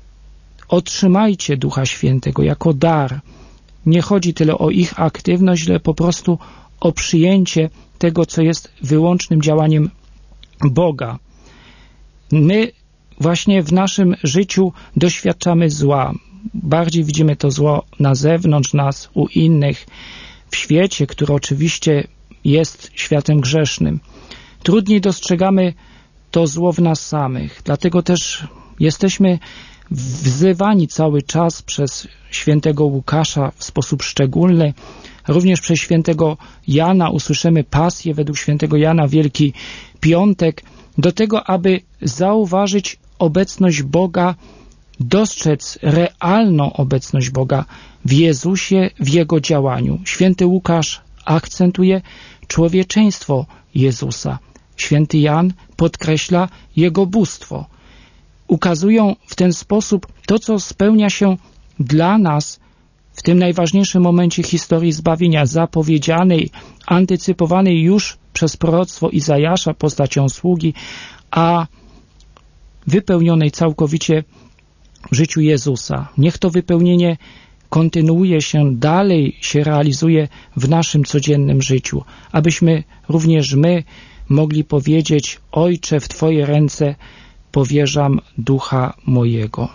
otrzymajcie Ducha Świętego jako dar. Nie chodzi tyle o ich aktywność, ale po prostu o przyjęcie tego, co jest wyłącznym działaniem Boga. My właśnie w naszym życiu doświadczamy zła. Bardziej widzimy to zło na zewnątrz nas, u innych, w świecie, który oczywiście jest światem grzesznym. Trudniej dostrzegamy to zło w nas samych. Dlatego też jesteśmy wzywani cały czas przez świętego Łukasza w sposób szczególny, również przez świętego Jana, usłyszymy pasję według świętego Jana, Wielki Piątek, do tego, aby zauważyć obecność Boga, dostrzec realną obecność Boga w Jezusie, w Jego działaniu. Święty Łukasz akcentuje człowieczeństwo Jezusa. Święty Jan podkreśla Jego bóstwo. Ukazują w ten sposób to, co spełnia się dla nas w tym najważniejszym momencie historii zbawienia, zapowiedzianej, antycypowanej już przez proroctwo Izajasza postacią sługi, a wypełnionej całkowicie w życiu Jezusa. Niech to wypełnienie kontynuuje się, dalej się realizuje w naszym codziennym życiu, abyśmy również my mogli powiedzieć, Ojcze, w Twoje ręce powierzam ducha mojego.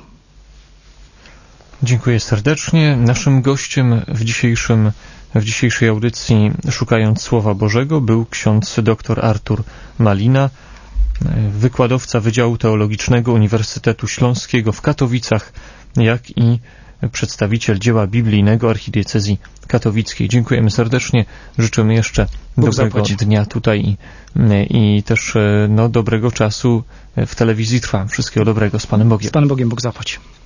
Dziękuję serdecznie. Naszym gościem w dzisiejszym, w dzisiejszej audycji Szukając Słowa Bożego był ksiądz dr Artur Malina. wykładowca Wydziału Teologicznego Uniwersytetu Śląskiego w Katowicach, jak i przedstawiciel dzieła biblijnego Archidiecezji Katowickiej. Dziękujemy serdecznie, życzymy jeszcze Bóg dobrego zapłać. dnia tutaj i, i też no, dobrego czasu w telewizji Trwam. Wszystkiego dobrego, z Panem Bogiem. Z Panem Bogiem, Bóg zapłać.